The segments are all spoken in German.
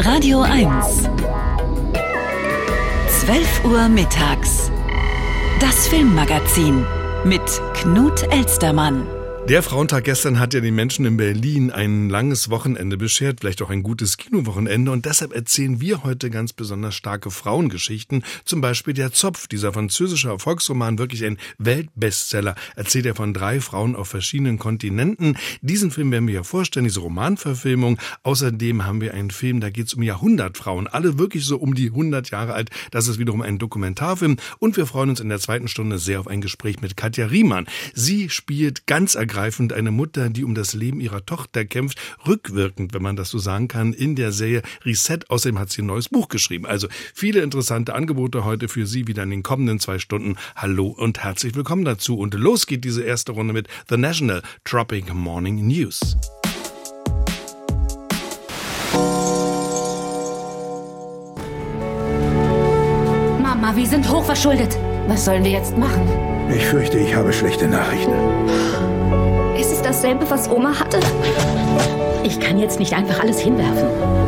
Radio 1. 12 Uhr mittags. Das Filmmagazin mit Knut Elstermann. Der Frauentag gestern hat ja den Menschen in Berlin ein langes Wochenende beschert, vielleicht auch ein gutes Kinowochenende. Und deshalb erzählen wir heute ganz besonders starke Frauengeschichten. Zum Beispiel Der Zopf, dieser französische Erfolgsroman, wirklich ein Weltbestseller. Erzählt er von 3 Frauen auf verschiedenen Kontinenten. Diesen Film werden wir ja vorstellen, diese Romanverfilmung. Außerdem haben wir einen Film, da geht es um Jahrhundertfrauen. Alle wirklich so um die 100 Jahre alt. Das ist wiederum ein Dokumentarfilm. Und wir freuen uns in der zweiten Stunde sehr auf ein Gespräch mit Katja Riemann. Sie spielt ganz ergreifend eine Mutter, die um das Leben ihrer Tochter kämpft, rückwirkend, wenn man das so sagen kann, in der Serie Reset. Außerdem hat sie ein neues Buch geschrieben. Also viele interessante Angebote heute für Sie wieder in den kommenden 2 Stunden. Hallo und herzlich willkommen dazu. Und los geht diese erste Runde mit The National Tropic Morning News. Mama, wir sind hochverschuldet. Was sollen wir jetzt machen? Ich fürchte, ich habe schlechte Nachrichten. Ist es dasselbe, was Oma hatte? Ich kann jetzt nicht einfach alles hinwerfen.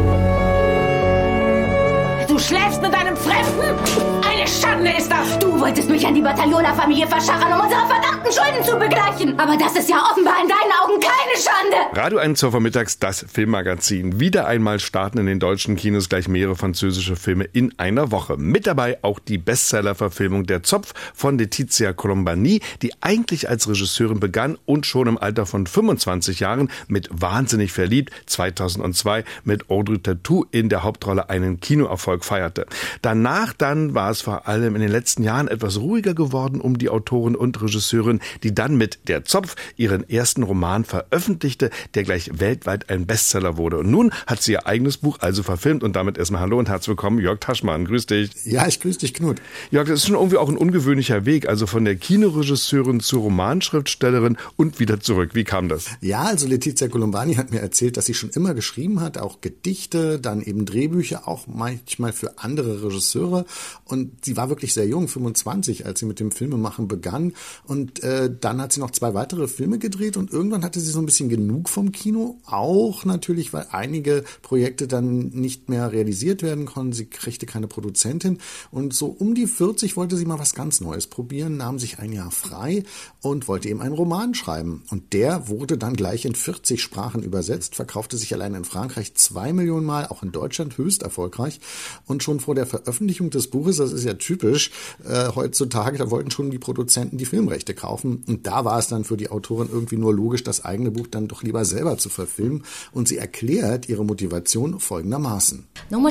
Du schläfst mit einem Fremden? Eine Schande ist das! Du wolltest mich an die Bataillona-Familie verschachern, um unsere verdammten Schulden zu begleichen. Aber das ist ja offenbar in deinen Augen keine Schande. Radio 1 12 Uhr mittags, das Filmmagazin. Wieder einmal starten in den deutschen Kinos gleich mehrere französische Filme in einer Woche. Mit dabei auch die Bestseller-Verfilmung Der Zopf von Letizia Colombani, die eigentlich als Regisseurin begann und schon im Alter von 25 Jahren mit Wahnsinnig verliebt 2002 mit Audrey Tautou in der Hauptrolle einen Kinoerfolg feierte. Danach dann war es vor allem in den letzten Jahren etwas ruhiger geworden um die Autorin und Regisseurin, die dann mit Der Zopf ihren ersten Roman veröffentlichte, der gleich weltweit ein Bestseller wurde. Und nun hat sie ihr eigenes Buch also verfilmt und damit erstmal hallo und herzlich willkommen, Jörg Taschmann. Grüß dich. Ja, ich grüße dich, Knut. Jörg, das ist schon irgendwie auch ein ungewöhnlicher Weg, also von der Kinoregisseurin zur Romanschriftstellerin und wieder zurück. Wie kam das? Ja, also Letizia Colombani hat mir erzählt, dass sie schon immer geschrieben hat, auch Gedichte, dann eben Drehbücher, auch manchmal für andere Regisseure. Und sie war wirklich sehr jung, 25, als sie mit dem Filmemachen begann. Und dann hat sie noch 2 weitere Filme gedreht und irgendwann hatte sie so ein bisschen genug vom Kino. Auch natürlich, weil einige Projekte dann nicht mehr realisiert werden konnten. Sie kriegte keine Produzentin. Und so um die 40 wollte sie mal was ganz Neues probieren, nahm sich ein Jahr frei und wollte eben einen Roman schreiben. Und der wurde dann gleich in 40 Sprachen übersetzt, verkaufte sich allein in Frankreich 2 Millionen Mal, auch in Deutschland höchst erfolgreich. Und schon vor der Veröffentlichung des Buches, das ist ja typisch, heutzutage, da wollten schon die Produzenten die Filmrechte kaufen. Und da war es dann für die Autorin irgendwie nur logisch, das eigene Buch dann doch lieber selber zu verfilmen. Und sie erklärt ihre Motivation folgendermaßen.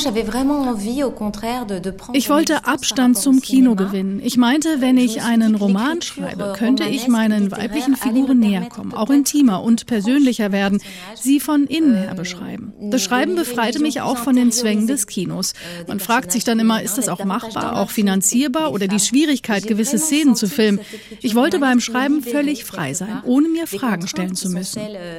Ich wollte Abstand zum Kino gewinnen. Ich meinte, wenn ich einen Roman schreibe, könnte ich meinen weiblichen Figuren näher kommen, auch intimer und persönlicher werden, sie von innen her beschreiben. Das Schreiben befreite mich auch von den Zwängen des Kinos. Man fragt sich dann immer, ist das auch machbar, auch finanzierbar oder die Schwierigkeit, gewisse Szenen zu filmen. Ich wollte beim Schreiben völlig frei sein, ohne mir Fragen stellen zu müssen.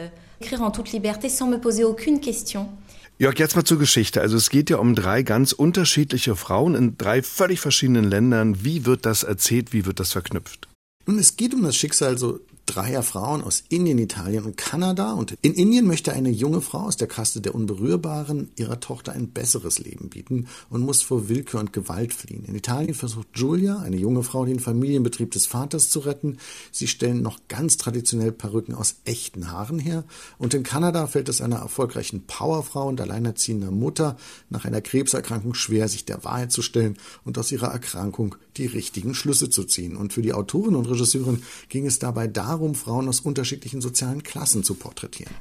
Jörg, jetzt mal zur Geschichte. Also es geht ja um 3 ganz unterschiedliche Frauen in 3 völlig verschiedenen Ländern. Wie wird das erzählt, wie wird das verknüpft? Nun, es geht um das Schicksal so 3 Frauen aus Indien, Italien und Kanada. Und in Indien möchte eine junge Frau aus der Kaste der Unberührbaren ihrer Tochter ein besseres Leben bieten und muss vor Willkür und Gewalt fliehen. In Italien versucht Giulia, eine junge Frau, den Familienbetrieb des Vaters zu retten. Sie stellen noch ganz traditionell Perücken aus echten Haaren her. Und in Kanada fällt es einer erfolgreichen Powerfrau und alleinerziehender Mutter nach einer Krebserkrankung schwer, sich der Wahrheit zu stellen und aus ihrer Erkrankung die richtigen Schlüsse zu ziehen. Und für die Autorin und Regisseurin ging es dabei darum, Frauen aus unterschiedlichen sozialen Klassen zu porträtieren.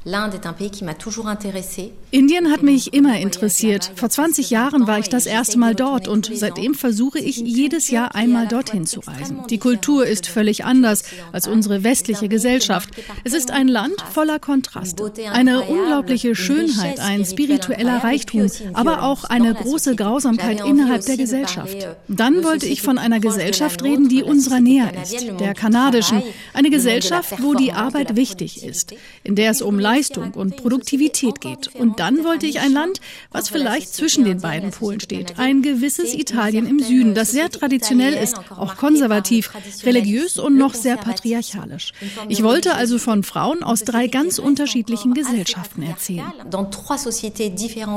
Indien hat mich immer interessiert. Vor 20 Jahren war ich das erste Mal dort und seitdem versuche ich, jedes Jahr einmal dorthin zu reisen. Die Kultur ist völlig anders als unsere westliche Gesellschaft. Es ist ein Land voller Kontraste. Eine unglaubliche Schönheit, ein spiritueller Reichtum, aber auch eine große Grausamkeit innerhalb der Gesellschaft. Dann wollte ich von einer Gesellschaft reden, die unserer näher ist, der kanadischen. Eine Gesellschaft, wo die Arbeit wichtig ist, in der es um Leistung und Produktivität geht. Und dann wollte ich ein Land, was vielleicht zwischen den beiden Polen steht. Ein gewisses Italien im Süden, das sehr traditionell ist, auch konservativ, religiös und noch sehr patriarchalisch. Ich wollte also von Frauen aus 3 ganz unterschiedlichen Gesellschaften erzählen.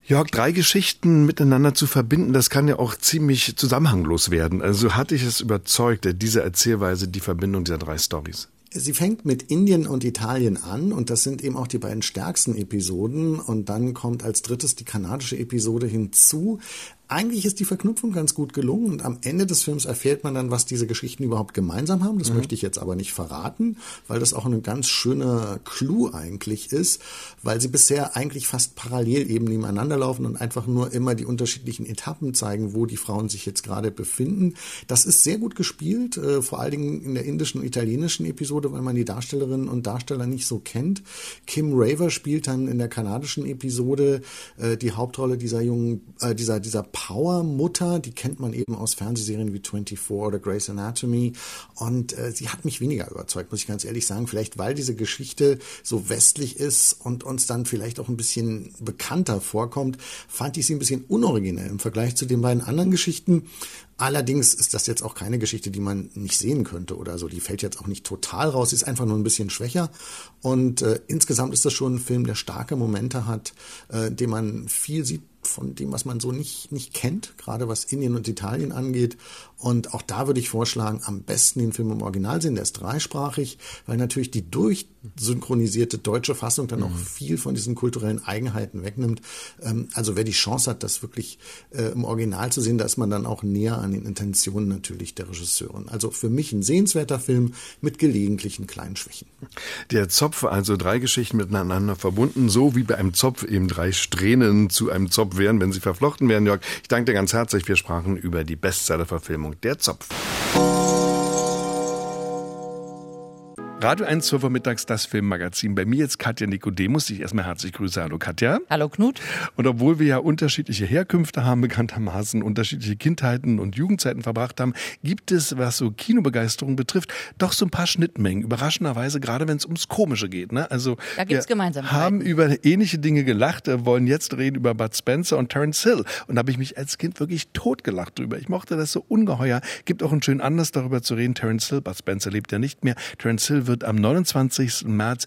Jörg, 3 Geschichten miteinander zu verbinden, das kann ja auch ziemlich zusammenhanglos werden. Also hat dich es überzeugt, diese Erzählweise, die Verbindung dieser 3 Storys? Sie fängt mit Indien und Italien an und das sind eben auch die beiden stärksten Episoden und dann kommt als drittes die kanadische Episode hinzu. Eigentlich ist die Verknüpfung ganz gut gelungen und am Ende des Films erfährt man dann, was diese Geschichten überhaupt gemeinsam haben. Das möchte ich jetzt aber nicht verraten, weil das auch ein ganz schöner Clou eigentlich ist, weil sie bisher eigentlich fast parallel eben nebeneinander laufen und einfach nur immer die unterschiedlichen Etappen zeigen, wo die Frauen sich jetzt gerade befinden. Das ist sehr gut gespielt, vor allen Dingen in der indischen und italienischen Episode, weil man die Darstellerinnen und Darsteller nicht so kennt. Kim Raver spielt dann in der kanadischen Episode die Hauptrolle dieser dieser Power-Mutter, die kennt man eben aus Fernsehserien wie 24 oder Grey's Anatomy und sie hat mich weniger überzeugt, muss ich ganz ehrlich sagen, vielleicht weil diese Geschichte so westlich ist und uns dann vielleicht auch ein bisschen bekannter vorkommt, fand ich sie ein bisschen unoriginell im Vergleich zu den beiden anderen Geschichten. Allerdings ist das jetzt auch keine Geschichte, die man nicht sehen könnte oder so. Die fällt jetzt auch nicht total raus, sie ist einfach nur ein bisschen schwächer. Und insgesamt ist das schon ein Film, der starke Momente hat, dem man viel sieht von dem, was man so nicht kennt, gerade was Indien und Italien angeht. Und auch da würde ich vorschlagen, am besten den Film im Original sehen, der ist 3-sprachig, weil natürlich die durchsynchronisierte deutsche Fassung dann auch viel von diesen kulturellen Eigenheiten wegnimmt. Also wer die Chance hat, das wirklich im Original zu sehen, da ist man dann auch näher an den Intentionen natürlich der Regisseurin. Also für mich ein sehenswerter Film mit gelegentlichen kleinen Schwächen. Der Zopf, also 3 Geschichten miteinander verbunden, so wie bei einem Zopf eben 3 Strähnen zu einem Zopf wären, wenn sie verflochten wären. Jörg, ich danke dir ganz herzlich. Wir sprachen über die Bestseller-Verfilmung Der Zopf. Radio 1 zur mittags, das Filmmagazin. Bei mir jetzt Katja Nikodemus, die ich erstmal herzlich grüße. Hallo Katja. Hallo Knut. Und obwohl wir ja unterschiedliche Herkünfte haben, bekanntermaßen unterschiedliche Kindheiten und Jugendzeiten verbracht haben, gibt es, was so Kinobegeisterung betrifft, doch so ein paar Schnittmengen. Überraschenderweise, gerade wenn es ums Komische geht. Ne? Also da gibt's Gemeinsamkeiten. Haben über ähnliche Dinge gelacht, wollen jetzt reden über Bud Spencer und Terence Hill. Und da habe ich mich als Kind wirklich totgelacht drüber. Ich mochte das so ungeheuer. Gibt auch einen schönen Anlass, darüber zu reden. Terence Hill, Bud Spencer lebt ja nicht mehr. Terence Hill wird am 29. März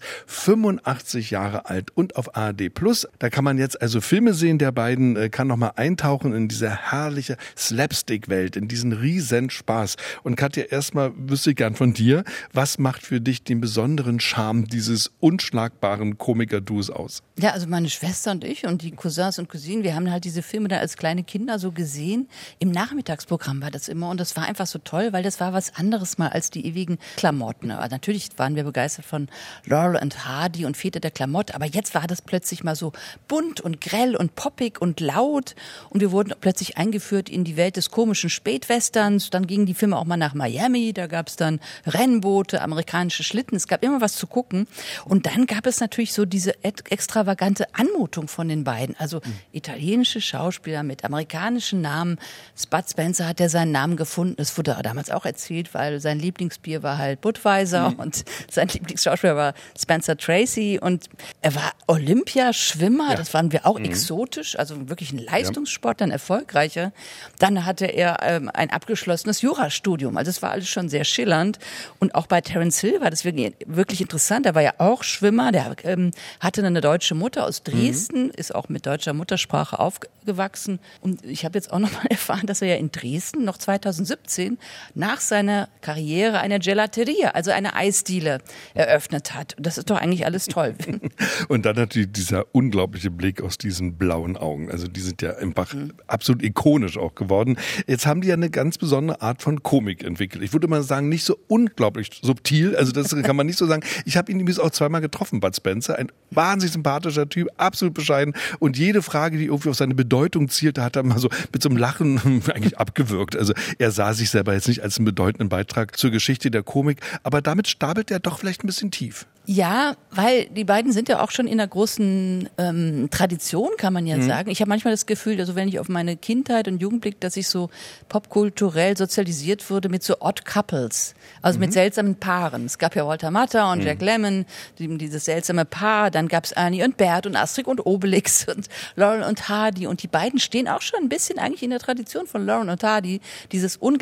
85 Jahre alt und auf ARD+. Da kann man jetzt also Filme sehen der beiden, kann nochmal eintauchen in diese herrliche Slapstick-Welt, in diesen riesen Spaß. Und Katja, erstmal wüsste ich gern von dir, was macht für dich den besonderen Charme dieses unschlagbaren Komiker-Duos aus? Ja, also meine Schwester und ich und die Cousins und Cousinen, wir haben halt diese Filme da als kleine Kinder so gesehen. Im Nachmittagsprogramm war das immer und das war einfach so toll, weil das war was anderes mal als die ewigen Klamotten. Aber natürlich waren wir begeistert von Laurel und Hardy und Väter der Klamotte, aber jetzt war das plötzlich mal so bunt und grell und poppig und laut und wir wurden plötzlich eingeführt in die Welt des komischen Spätwesterns. Dann gingen die Filme auch mal nach Miami, da gab es dann Rennboote, amerikanische Schlitten, es gab immer was zu gucken und dann gab es natürlich so diese extravagante Anmutung von den beiden, also italienische Schauspieler mit amerikanischen Namen. Bud Spencer hat ja seinen Namen gefunden, das wurde damals auch erzählt, weil sein Lieblingsbier war halt Budweiser und sein Lieblingsschauspieler war Spencer Tracy und er war Olympiaschwimmer, ja. Das waren wir auch exotisch, also wirklich ein Leistungssportler, ein erfolgreicher. Dann hatte er ein abgeschlossenes Jurastudium, also es war alles schon sehr schillernd und auch bei Terence Hill war das wirklich interessant, er war ja auch Schwimmer, der hatte eine deutsche Mutter aus Dresden, ist auch mit deutscher Muttersprache aufgewachsen und ich habe jetzt auch noch mal erfahren, dass er ja in Dresden noch 2017 nach seiner Karriere eine Gelateria, also eine Eisdiele eröffnet hat. Das ist doch eigentlich alles toll. Und dann natürlich dieser unglaubliche Blick aus diesen blauen Augen. Also die sind ja einfach absolut ikonisch auch geworden. Jetzt haben die ja eine ganz besondere Art von Komik entwickelt. Ich würde mal sagen, nicht so unglaublich subtil. Also das kann man nicht so sagen. Ich habe ihn übrigens auch zweimal getroffen, Bud Spencer. Ein wahnsinnig sympathischer Typ, absolut bescheiden. Und jede Frage, die irgendwie auf seine Bedeutung zielte, hat er mal so mit so einem Lachen eigentlich abgewürgt. Also er sah sich selber jetzt nicht als einen bedeutenden Beitrag zur Geschichte der Komik. Aber damit stapelt er doch vielleicht ein bisschen tief. Ja, weil die beiden sind ja auch schon in einer großen Tradition, kann man ja sagen. Ich habe manchmal das Gefühl, also wenn ich auf meine Kindheit und Jugend blicke, dass ich so popkulturell sozialisiert wurde mit so Odd Couples, also mit seltsamen Paaren. Es gab ja Walter Matthau und Jack Lemmon, dieses seltsame Paar. Dann gab es Ernie und Bert und Asterix und Obelix und Laurel und Hardy. Und die beiden stehen auch schon ein bisschen eigentlich in der Tradition von Laurel und Hardy, dieses ungleiche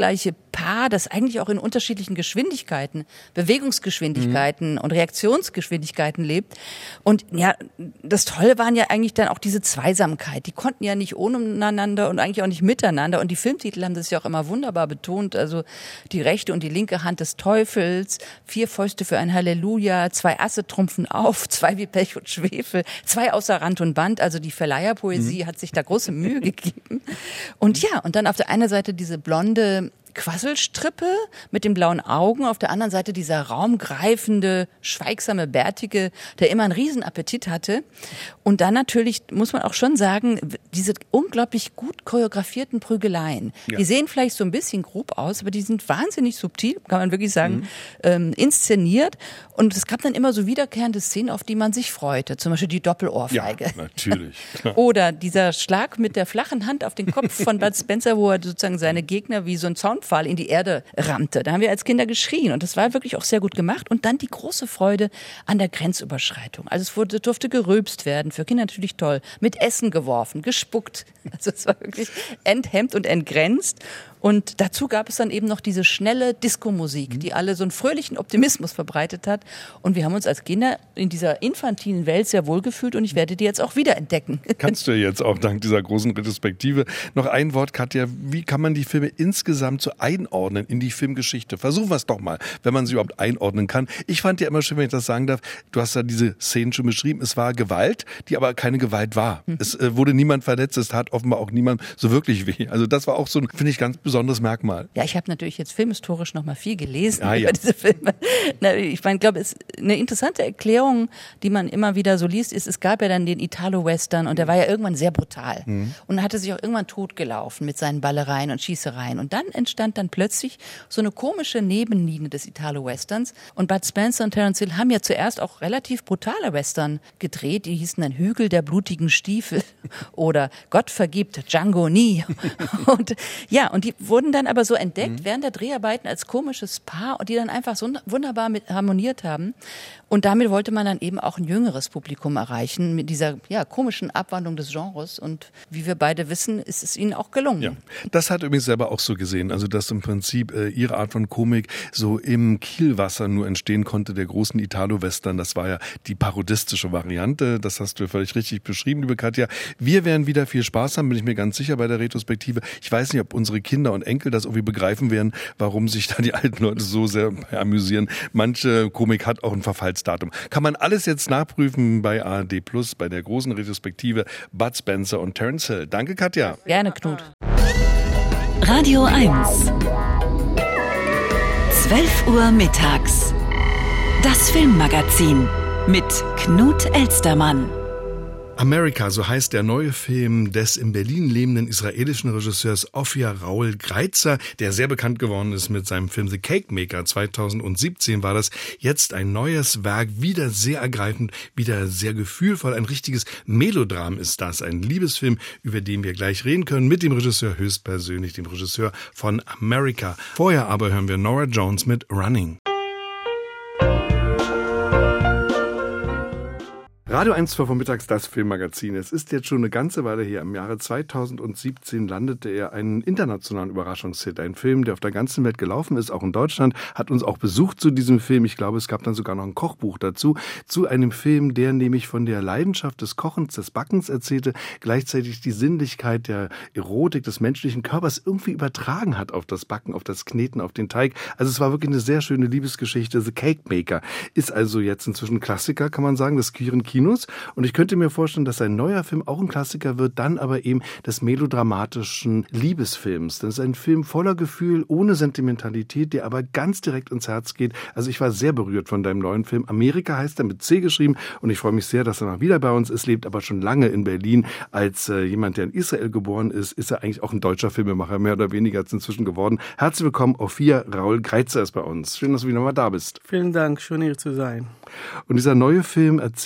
Paar, das eigentlich auch in unterschiedlichen Geschwindigkeiten, Bewegungsgeschwindigkeiten und Reaktionsgeschwindigkeiten lebt. Und ja, das Tolle waren ja eigentlich dann auch diese Zweisamkeit. Die konnten ja nicht ohneinander und eigentlich auch nicht miteinander. Und die Filmtitel haben das ja auch immer wunderbar betont. Also die rechte und die linke Hand des Teufels, 4 Fäuste für ein Halleluja, 2 Asse trumpfen auf, 2 wie Pech und Schwefel, 2 außer Rand und Band. Also die Verleiherpoesie hat sich da große Mühe gegeben. Und ja, und dann auf der einen Seite diese blonde Quasselstrippe mit den blauen Augen, auf der anderen Seite dieser raumgreifende, schweigsame Bärtige, der immer einen Riesenappetit hatte. Und dann natürlich, muss man auch schon sagen, diese unglaublich gut choreografierten Prügeleien. Ja. Die sehen vielleicht so ein bisschen grob aus, aber die sind wahnsinnig subtil, kann man wirklich sagen, inszeniert. Und es gab dann immer so wiederkehrende Szenen, auf die man sich freute. Zum Beispiel die Doppelohrfeige. Ja, natürlich. Klar. Oder dieser Schlag mit der flachen Hand auf den Kopf von Bud Spencer, wo er sozusagen seine Gegner wie so ein Zaunpfahl in die Erde rammte. Da haben wir als Kinder geschrien und das war wirklich auch sehr gut gemacht. Und dann die große Freude an der Grenzüberschreitung. Also es durfte gerülpst werden, für Kinder natürlich toll. Mit Essen geworfen, gespuckt. Also es war wirklich enthemmt und entgrenzt. Und dazu gab es dann eben noch diese schnelle Disco-Musik, die alle so einen fröhlichen Optimismus verbreitet hat. Und wir haben uns als Kinder in dieser infantilen Welt sehr wohl gefühlt und ich werde die jetzt auch wieder entdecken. Kannst du ja jetzt auch dank dieser großen Retrospektive. Noch ein Wort, Katja, wie kann man die Filme insgesamt so einordnen in die Filmgeschichte? Versuchen wir es doch mal, wenn man sie überhaupt einordnen kann. Ich fand ja immer schön, wenn ich das sagen darf, du hast ja diese Szenen schon beschrieben, es war Gewalt, die aber keine Gewalt war. Es wurde niemand verletzt, es tat offenbar auch niemand so wirklich weh. Also das war auch so ein, finde ich, ganz besonderes Merkmal. Ja, ich habe natürlich jetzt filmhistorisch noch mal viel gelesen über diese Filme. Ich meine, glaube, es eine interessante Erklärung, die man immer wieder so liest, ist, es gab ja dann den Italo-Western und der war ja irgendwann sehr brutal und hatte sich auch irgendwann totgelaufen mit seinen Ballereien und Schießereien. Und dann entstand dann plötzlich so eine komische Nebenlinie des Italo-Westerns und Bud Spencer und Terence Hill haben ja zuerst auch relativ brutale Western gedreht. Die hießen dann Hügel der blutigen Stiefel oder Gott vergibt Django nie. Und ja, und die wurden dann aber so entdeckt während der Dreharbeiten als komisches Paar und die dann einfach so wunderbar harmoniert haben. Und damit wollte man dann eben auch ein jüngeres Publikum erreichen mit dieser komischen Abwandlung des Genres. Und wie wir beide wissen, ist es ihnen auch gelungen. Ja, das hat übrigens selber auch so gesehen. Also dass im Prinzip ihre Art von Komik so im Kielwasser nur entstehen konnte, der großen Italo-Western. Das war ja die parodistische Variante. Das hast du völlig richtig beschrieben, liebe Katja. Wir werden wieder viel Spaß haben, bin ich mir ganz sicher bei der Retrospektive. Ich weiß nicht, ob unsere Kinder und Enkel das irgendwie begreifen werden, warum sich da die alten Leute so sehr amüsieren. Manche Komik hat auch ein Verfallsdatum. Kann man alles jetzt nachprüfen bei ARD Plus, bei der großen Retrospektive Bud Spencer und Terence Hill. Danke, Katja. Gerne, Knut. Radio 1. 12 Uhr mittags. Das Filmmagazin mit Knut Elstermann. America, so heißt der neue Film des in Berlin lebenden israelischen Regisseurs Ophir Raoul Greizer, der sehr bekannt geworden ist mit seinem Film The Cake Maker. 2017 war das. Jetzt ein neues Werk, wieder sehr ergreifend, wieder sehr gefühlvoll. Ein richtiges Melodram ist das. Ein Liebesfilm, über den wir gleich reden können, mit dem Regisseur höchstpersönlich, dem Regisseur von America. Vorher aber hören wir Norah Jones mit Running. Radio 1 vormittags, das Filmmagazin. Es ist jetzt schon eine ganze Weile her. Im Jahre 2017 landete er einen internationalen Überraschungshit. Ein Film, der auf der ganzen Welt gelaufen ist, auch in Deutschland, hat uns auch besucht zu diesem Film. Ich glaube, es gab dann sogar noch ein Kochbuch dazu. Zu einem Film, der nämlich von der Leidenschaft des Kochens, des Backens erzählte, gleichzeitig die Sinnlichkeit der Erotik des menschlichen Körpers irgendwie übertragen hat auf das Backen, auf das Kneten, auf den Teig. Also es war wirklich eine sehr schöne Liebesgeschichte. The Cake Maker ist also jetzt inzwischen Klassiker, kann man sagen, des queeren Kinos. Und ich könnte mir vorstellen, dass ein neuer Film auch ein Klassiker wird, dann aber eben des melodramatischen Liebesfilms. Das ist ein Film voller Gefühl, ohne Sentimentalität, der aber ganz direkt ins Herz geht. Also ich war sehr berührt von deinem neuen Film. America heißt er, mit C geschrieben. Und ich freue mich sehr, dass er mal wieder bei uns ist, lebt aber schon lange in Berlin. Als jemand, der in Israel geboren ist, ist er eigentlich auch ein deutscher Filmemacher, mehr oder weniger jetzt inzwischen geworden. Herzlich willkommen, Ophir Raoul Greizer ist bei uns. Schön, dass du wieder mal da bist. Vielen Dank, schön hier zu sein. Und dieser neue Film erzählt ihm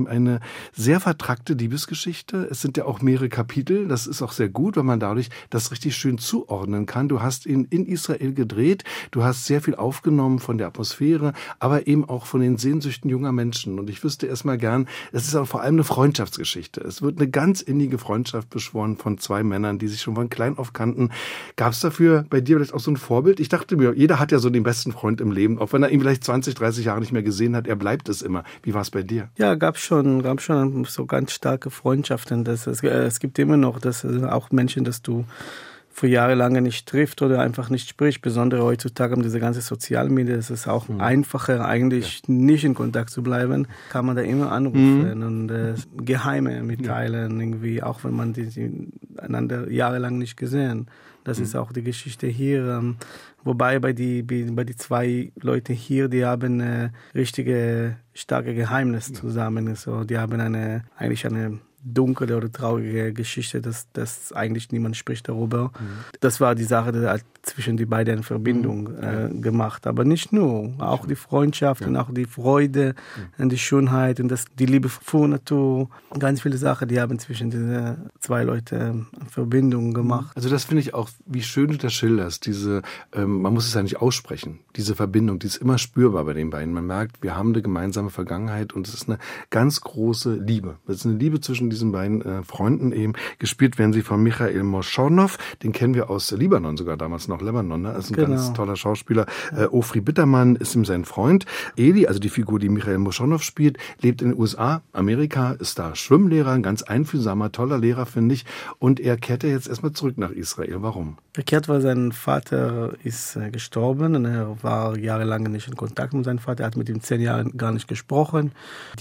eine sehr vertrackte Liebesgeschichte. Es sind ja auch mehrere Kapitel. Das ist auch sehr gut, weil man dadurch das richtig schön zuordnen kann. Du hast ihn in Israel gedreht. Du hast sehr viel aufgenommen von der Atmosphäre, aber eben auch von den Sehnsüchten junger Menschen. Und ich wüsste erstmal gern, es ist auch vor allem eine Freundschaftsgeschichte. Es wird eine ganz innige Freundschaft beschworen von zwei Männern, die sich schon von klein auf kannten. Gab es dafür bei dir vielleicht auch so ein Vorbild? Ich dachte mir, jeder hat ja so den besten Freund im Leben, auch wenn er ihn vielleicht 20, 30 Jahre nicht mehr gesehen hat, er bleibt es immer. Wie war es bei dir? Ja, gab schon so ganz starke Freundschaften. Es gibt immer noch auch Menschen, dass du für Jahre lange nicht trifft oder einfach nicht spricht. Besonders heutzutage haben diese ganze Sozialmedien, es ist auch einfacher, eigentlich nicht in Kontakt zu bleiben. Kann man da immer anrufen und Geheime mitteilen, irgendwie, auch wenn man die einander jahrelang nicht gesehen. Das ist auch die Geschichte hier. Wobei bei die zwei Leute hier, die haben eine richtige starke Geheimnis zusammen. So, die haben eigentlich eine dunkle oder traurige Geschichte, dass eigentlich niemand spricht darüber. Das war die Sache, die hat zwischen die beiden eine Verbindung gemacht. Aber nicht nur, auch die Freundschaft und auch die Freude und die Schönheit und die Liebe für Natur. Ganz viele Sachen, die haben zwischen diese zwei Leute Verbindung gemacht. Also das finde ich auch, wie schön du das schilderst, diese, man muss es ja nicht aussprechen, diese Verbindung, die ist immer spürbar bei den beiden. Man merkt, wir haben eine gemeinsame Vergangenheit und es ist eine ganz große Liebe. Es ist eine Liebe zwischen diesen beiden Freunden eben. Gespielt werden sie von Michael Moschonov, den kennen wir aus Libanon sogar, damals noch Lebanon, ne? Das ist ein ganz toller Schauspieler. Ofri Bittermann ist ihm sein Freund. Eli, also die Figur, die Michael Moschonov spielt, lebt in den USA, Amerika, ist da Schwimmlehrer, ein ganz einfühlsamer, toller Lehrer, finde ich. Und er kehrte jetzt erstmal zurück nach Israel. Warum? Er kehrt, weil sein Vater ist gestorben und er war jahrelang nicht in Kontakt mit seinem Vater. Er hat mit ihm 10 Jahre gar nicht gesprochen.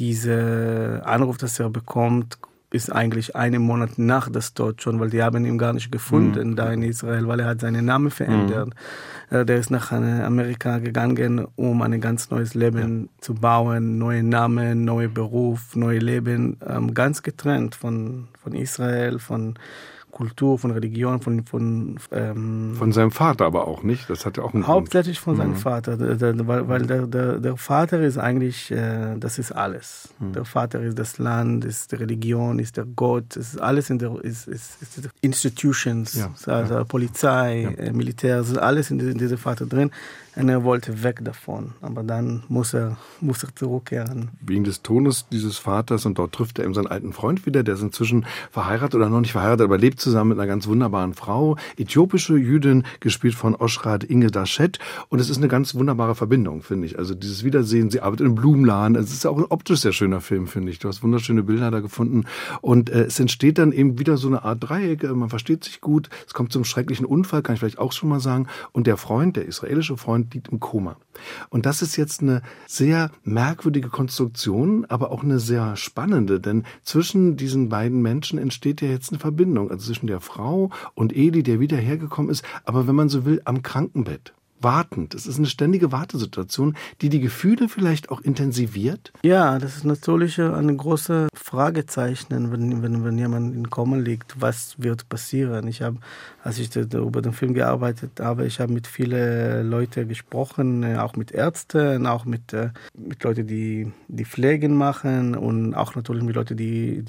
Dieser Anruf, das er bekommt, ist eigentlich einen Monat nach das Tod schon, weil die haben ihn gar nicht gefunden da in Israel, weil er hat seinen Namen verändert. Der ist nach Amerika gegangen, um ein ganz neues Leben zu bauen, neue Namen, neuer Beruf, neues Leben, ganz getrennt von Israel, von Kultur, von Religion, von seinem Vater aber auch nicht. Das hat ja auch einen hauptsächlich Grund. Von seinem Vater, weil der Vater ist eigentlich, das ist alles. Der Vater ist das Land, ist die Religion, ist der Gott, ist alles ist Institutions, also Polizei, Militär, ist alles in diesem Vater drin. Und er wollte weg davon, aber dann muss er zurückkehren. Wegen des Todes dieses Vaters, und dort trifft er eben seinen alten Freund wieder, der ist inzwischen verheiratet oder noch nicht verheiratet, aber lebt zusammen mit einer ganz wunderbaren Frau, äthiopische Jüdin, gespielt von Oshrat Inge Dashet, und es ist eine ganz wunderbare Verbindung, finde ich. Also dieses Wiedersehen, sie arbeitet im Blumenladen, es ist auch ein optisch sehr schöner Film, finde ich. Du hast wunderschöne Bilder da gefunden und es entsteht dann eben wieder so eine Art Dreieck, man versteht sich gut, es kommt zum schrecklichen Unfall, kann ich vielleicht auch schon mal sagen, und der Freund, der israelische Freund, liegt im Koma. Und das ist jetzt eine sehr merkwürdige Konstruktion, aber auch eine sehr spannende, denn zwischen diesen beiden Menschen entsteht ja jetzt eine Verbindung, also zwischen der Frau und Eli, der wieder hergekommen ist, aber wenn man so will, am Krankenbett. Wartend. Es ist eine ständige Wartesituation, die Gefühle vielleicht auch intensiviert? Ja, das ist natürlich eine große Fragezeichen, wenn jemand in Koma liegt. Was wird passieren? Als ich über den Film gearbeitet habe, ich habe mit vielen Leuten gesprochen, auch mit Ärzten, auch mit Leuten, die Pflegen machen und auch natürlich mit Leuten, die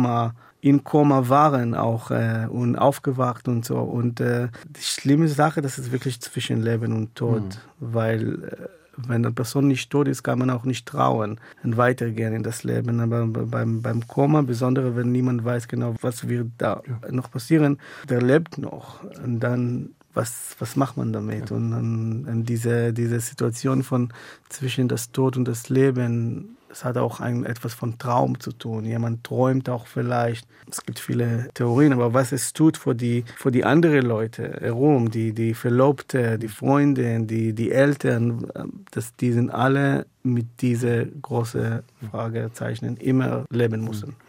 in Koma waren auch und aufgewacht und so. Und die schlimme Sache, das ist wirklich zwischen Leben und Tod, weil wenn eine Person nicht tot ist, kann man auch nicht trauen und weitergehen in das Leben. Aber beim Koma, besonders wenn niemand weiß genau, was wird da noch passieren, der lebt noch. Und dann, was macht man damit? Ja. Und diese Situation von zwischen das Tod und das Leben, das hat auch etwas von Traum zu tun. Jemand träumt auch vielleicht. Es gibt viele Theorien, aber was es tut für die anderen Leute herum, die Verlobte, die Freunde, die Eltern, die sind alle mit dieser großen Fragezeichen immer leben müssen.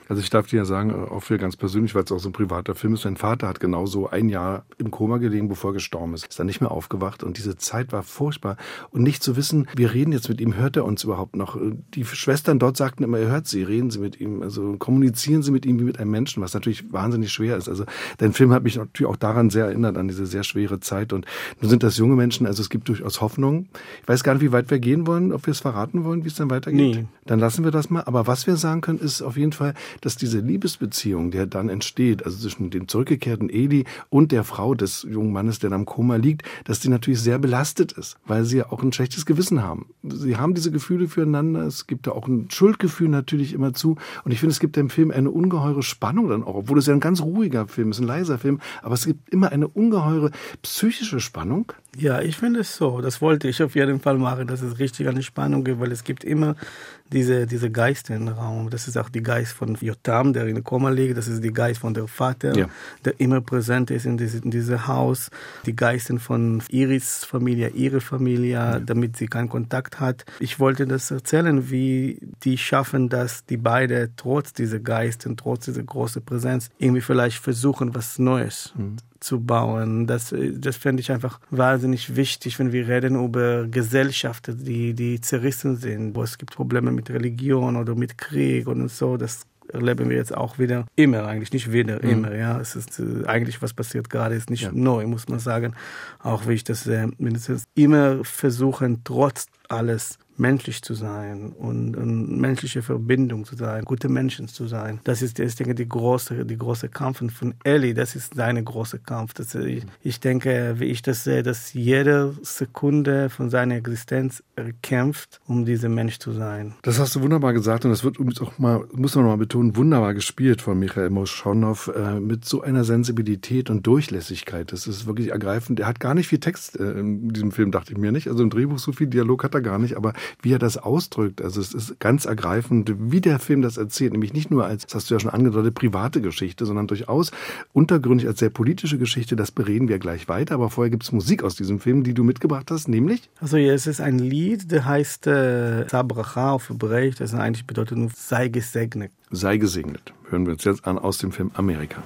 Also ich darf dir ja sagen, auch für ganz persönlich, weil es auch so ein privater Film ist, mein Vater hat genauso ein Jahr im Koma gelegen, bevor er gestorben ist. Ist dann nicht mehr aufgewacht und diese Zeit war furchtbar. Und nicht zu wissen, wir reden jetzt mit ihm, hört er uns überhaupt noch? Die Schwestern dort sagten immer, er hört sie, reden sie mit ihm, also kommunizieren sie mit ihm wie mit einem Menschen, was natürlich wahnsinnig schwer ist. Also dein Film hat mich natürlich auch daran sehr erinnert, an diese sehr schwere Zeit. Und nun sind das junge Menschen, also es gibt durchaus Hoffnung. Ich weiß gar nicht, wie weit wir gehen wollen, ob wir es verraten wollen, wie es dann weitergeht. Nee. Dann lassen wir das mal. Aber was wir sagen können, ist auf jeden Fall, dass diese Liebesbeziehung, die dann entsteht, also zwischen dem zurückgekehrten Eli und der Frau des jungen Mannes, der da im Koma liegt, dass die natürlich sehr belastet ist, weil sie ja auch ein schlechtes Gewissen haben. Sie haben diese Gefühle füreinander, es gibt da auch ein Schuldgefühl natürlich immer zu und ich finde, es gibt dem Film eine ungeheure Spannung dann auch, obwohl es ja ein ganz ruhiger Film ist, ein leiser Film, aber es gibt immer eine ungeheure psychische Spannung. Ja, ich finde es so. Das wollte ich auf jeden Fall machen, dass es richtig eine Spannung gibt, weil es gibt immer diese Geister im Raum. Das ist auch die Geist von Jotam, der in Koma liegt. Das ist die Geist von der Vater, der immer präsent ist in diesem Haus. Die Geister von Iris Familie, ihre Familie, damit sie keinen Kontakt hat. Ich wollte das erzählen, wie die schaffen, dass die beiden trotz dieser Geister, trotz dieser großen Präsenz, irgendwie vielleicht versuchen, was Neues zu bauen. Das fände ich einfach wahnsinnig wichtig, wenn wir reden über Gesellschaften, die zerrissen sind, wo es gibt Probleme mit Religion oder mit Krieg und so. Das erleben wir jetzt auch wieder immer, eigentlich nicht wieder, immer. Ja, es ist eigentlich, was passiert gerade, ist nicht neu, muss man sagen. Auch wie ich das mindestens immer versuchen, trotz alles menschlich zu sein und menschliche Verbindung zu sein, gute Menschen zu sein. Das ist, ich denke, die große Kampf von Eli, das ist seine große Kampf. Ich denke, wie ich das sehe, dass jede Sekunde von seiner Existenz kämpft, um dieser Mensch zu sein. Das hast du wunderbar gesagt und das wird übrigens auch mal, muss man noch mal betonen, wunderbar gespielt von Michael Moschonov mit so einer Sensibilität und Durchlässigkeit. Das ist wirklich ergreifend. Er hat gar nicht viel Text in diesem Film, dachte ich mir nicht. Also im Drehbuch so viel Dialog hat er gar nicht, aber wie er das ausdrückt, also es ist ganz ergreifend, wie der Film das erzählt, nämlich nicht nur als, das hast du ja schon angedeutet, private Geschichte, sondern durchaus untergründig als sehr politische Geschichte, das bereden wir gleich weiter, aber vorher gibt es Musik aus diesem Film, die du mitgebracht hast, nämlich? Also ja, es ist ein Lied, der heißt Sabracha auf Hebräisch, das eigentlich bedeutet nur sei gesegnet. Sei gesegnet, hören wir uns jetzt an aus dem Film Amerika.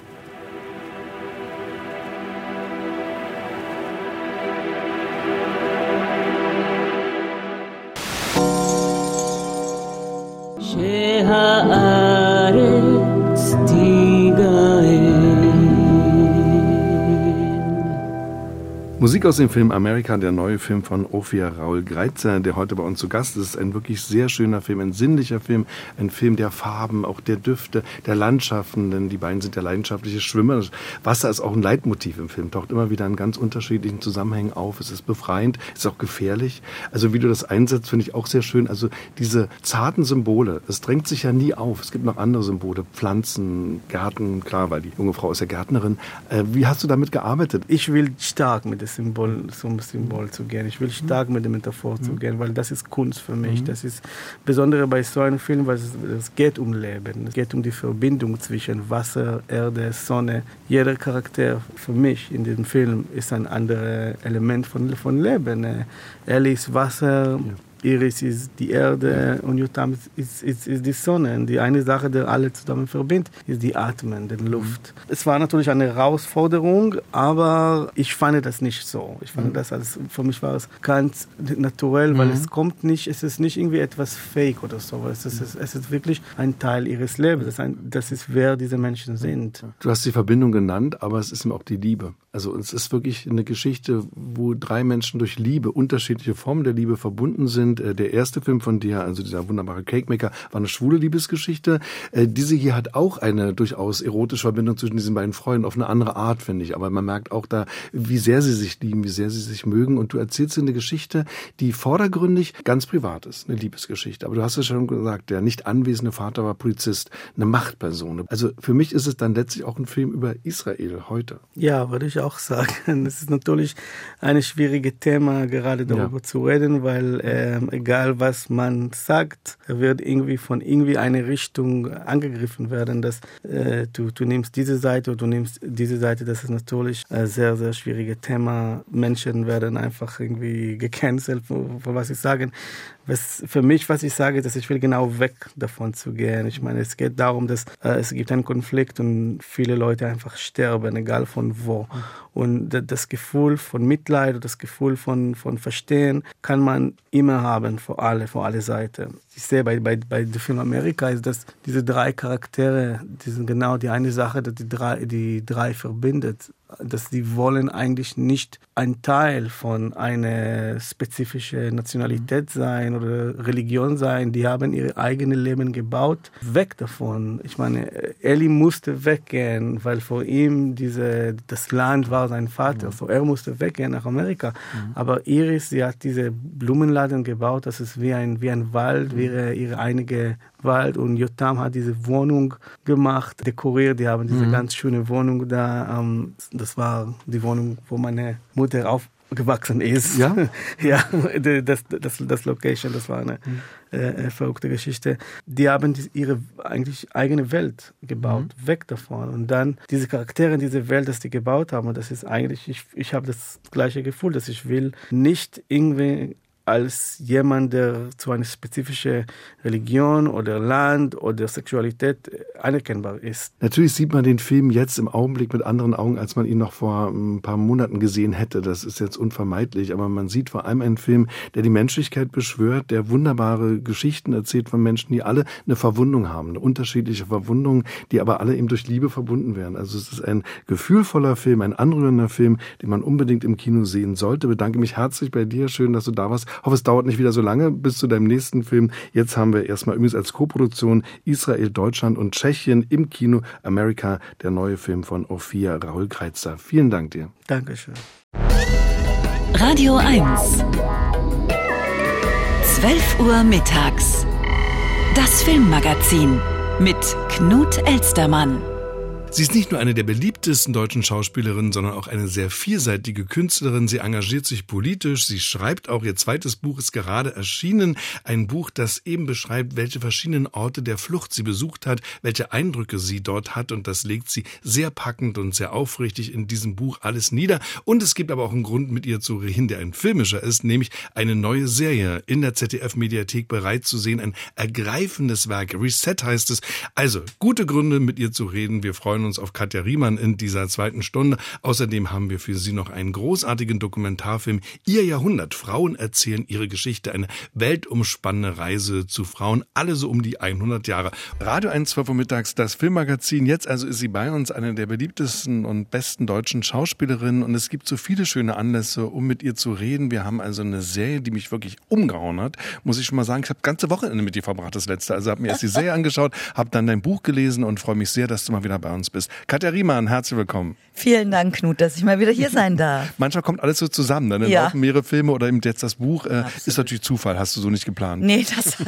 הארץ תיגאל. Musik aus dem Film Amerika, der neue Film von Ophir Raul Greizer, der heute bei uns zu Gast ist. Ein wirklich sehr schöner Film, ein sinnlicher Film, ein Film der Farben, auch der Düfte, der Landschaften, denn die beiden sind ja leidenschaftliche Schwimmer. Das Wasser ist auch ein Leitmotiv im Film, taucht immer wieder in ganz unterschiedlichen Zusammenhängen auf. Es ist befreiend, es ist auch gefährlich. Also wie du das einsetzt, finde ich auch sehr schön. Also diese zarten Symbole, es drängt sich ja nie auf. Es gibt noch andere Symbole, Pflanzen, Gärten, klar, weil die junge Frau ist ja Gärtnerin. Wie hast du damit gearbeitet? Ich will stark mit zum Symbol zu gehen. Ich will stark mit der Metaphor zu gehen, weil das ist Kunst für mich. Das ist besonders bei so einem Film, weil es geht um Leben. Es geht um die Verbindung zwischen Wasser, Erde, Sonne. Jeder Charakter für mich in diesem Film ist ein anderes Element von Leben. Ellie ist Wasser, Iris ist die Erde und Jotam ist die Sonne. Und die eine Sache, die alle zusammen verbindet, ist die Atmen, die Luft. Es war natürlich eine Herausforderung, aber ich fand das nicht so. Ich fand das für mich war es ganz naturell, weil es ist nicht irgendwie etwas fake oder so. Es ist wirklich ein Teil ihres Lebens. Das ist, wer diese Menschen sind. Du hast die Verbindung genannt, aber es ist eben auch die Liebe. Also es ist wirklich eine Geschichte, wo drei Menschen durch Liebe, unterschiedliche Formen der Liebe verbunden sind. Der erste Film von dir, also dieser wunderbare Cake Maker, war eine schwule Liebesgeschichte. Diese hier hat auch eine durchaus erotische Verbindung zwischen diesen beiden Freunden, auf eine andere Art, finde ich. Aber man merkt auch da, wie sehr sie sich lieben, wie sehr sie sich mögen. Und du erzählst eine Geschichte, die vordergründig ganz privat ist, eine Liebesgeschichte. Aber du hast es schon gesagt, der nicht anwesende Vater war Polizist, eine Machtperson. Also für mich ist es dann letztlich auch ein Film über Israel heute. Ja, würde ich auch sagen. Es ist natürlich ein schwieriges Thema, gerade darüber zu reden, weil egal was man sagt, wird irgendwie von eine Richtung angegriffen werden, dass du nimmst diese Seite oder du nimmst diese Seite. Das ist natürlich ein sehr, sehr schwieriges Thema. Menschen werden einfach irgendwie gecancelt, für was ich sagen. Für mich, was ich sage, dass ich will genau weg davon zu gehen. Ich meine, es geht darum, dass es gibt einen Konflikt und viele Leute einfach sterben, egal von wo. Und das Gefühl von Mitleid oder das Gefühl von Verstehen kann man immer haben, für alle Seiten. Ich sehe bei dem Film Amerika ist, dass diese 3 Charaktere, die sind genau die eine Sache, dass die drei verbindet, dass die wollen eigentlich nicht ein Teil von einer spezifischen Nationalität sein oder Religion sein. Die haben ihr eigenes Leben gebaut, weg davon. Ich meine, Ellie musste weggehen, weil für ihn das Land war sein Vater. So, er musste weggehen nach Amerika. Aber Iris, sie hat diese Blumenladen gebaut, das ist wie ein Wald, wie ihre einige Wald. Und Yotam hat diese Wohnung gemacht, dekoriert. Die haben diese ganz schöne Wohnung da. Das war die Wohnung, wo meine Mutter aufgewachsen ist. Ja? Ja, das Location, das war eine verrückte Geschichte. Die haben ihre eigentlich eigene Welt gebaut, weg davon. Und dann diese Charaktere in dieser Welt, die gebaut haben, das ist eigentlich, ich habe das gleiche Gefühl, dass ich will nicht irgendwie als jemand, der zu einer spezifischen Religion oder Land oder Sexualität anerkennbar ist. Natürlich sieht man den Film jetzt im Augenblick mit anderen Augen, als man ihn noch vor ein paar Monaten gesehen hätte. Das ist jetzt unvermeidlich, aber man sieht vor allem einen Film, der die Menschlichkeit beschwört, der wunderbare Geschichten erzählt von Menschen, die alle eine Verwundung haben, eine unterschiedliche Verwundung, die aber alle eben durch Liebe verbunden werden. Also es ist ein gefühlvoller Film, ein anrührender Film, den man unbedingt im Kino sehen sollte. Ich bedanke mich herzlich bei dir, schön, dass du da warst. Ich hoffe, es dauert nicht wieder so lange bis zu deinem nächsten Film. Jetzt haben wir erstmal übrigens als Koproduktion Israel, Deutschland und Tschechien im Kino America, der neue Film von Ophir Raoul-Kreitzer. Vielen Dank dir. Dankeschön. Radio 1. 12 Uhr mittags. Das Filmmagazin mit Knut Elstermann. Sie ist nicht nur eine der beliebtesten deutschen Schauspielerinnen, sondern auch eine sehr vielseitige Künstlerin. Sie engagiert sich politisch, sie schreibt auch. Ihr zweites Buch ist gerade erschienen. Ein Buch, das eben beschreibt, welche verschiedenen Orte der Flucht sie besucht hat, welche Eindrücke sie dort hat. Und das legt sie sehr packend und sehr aufrichtig in diesem Buch alles nieder. Und es gibt aber auch einen Grund, mit ihr zu reden, der ein filmischer ist, nämlich eine neue Serie in der ZDF-Mediathek bereit zu sehen. Ein ergreifendes Werk. Reset heißt es. Also, gute Gründe, mit ihr zu reden. Wir freuen uns auf Katja Riemann in dieser zweiten Stunde. Außerdem haben wir für Sie noch einen großartigen Dokumentarfilm Ihr Jahrhundert. Frauen erzählen ihre Geschichte. Eine weltumspannende Reise zu Frauen. Alle so um die 100 Jahre. Radio 1, 12 Uhr mittags, das Filmmagazin. Jetzt also ist sie bei uns, eine der beliebtesten und besten deutschen Schauspielerinnen. Und es gibt so viele schöne Anlässe, um mit ihr zu reden. Wir haben also eine Serie, die mich wirklich umgehauen hat. Muss ich schon mal sagen, ich habe ganze Wochenende mit dir verbracht, das letzte. Also habe mir erst die Serie angeschaut, habe dann dein Buch gelesen und freue mich sehr, dass du mal wieder bei uns bist. Katja Riemann, herzlich willkommen. Vielen Dank, Knut, dass ich mal wieder hier sein darf. Manchmal kommt alles so zusammen, dann laufen mehrere Filme oder eben jetzt das Buch. Ist natürlich Zufall, hast du so nicht geplant? Nee,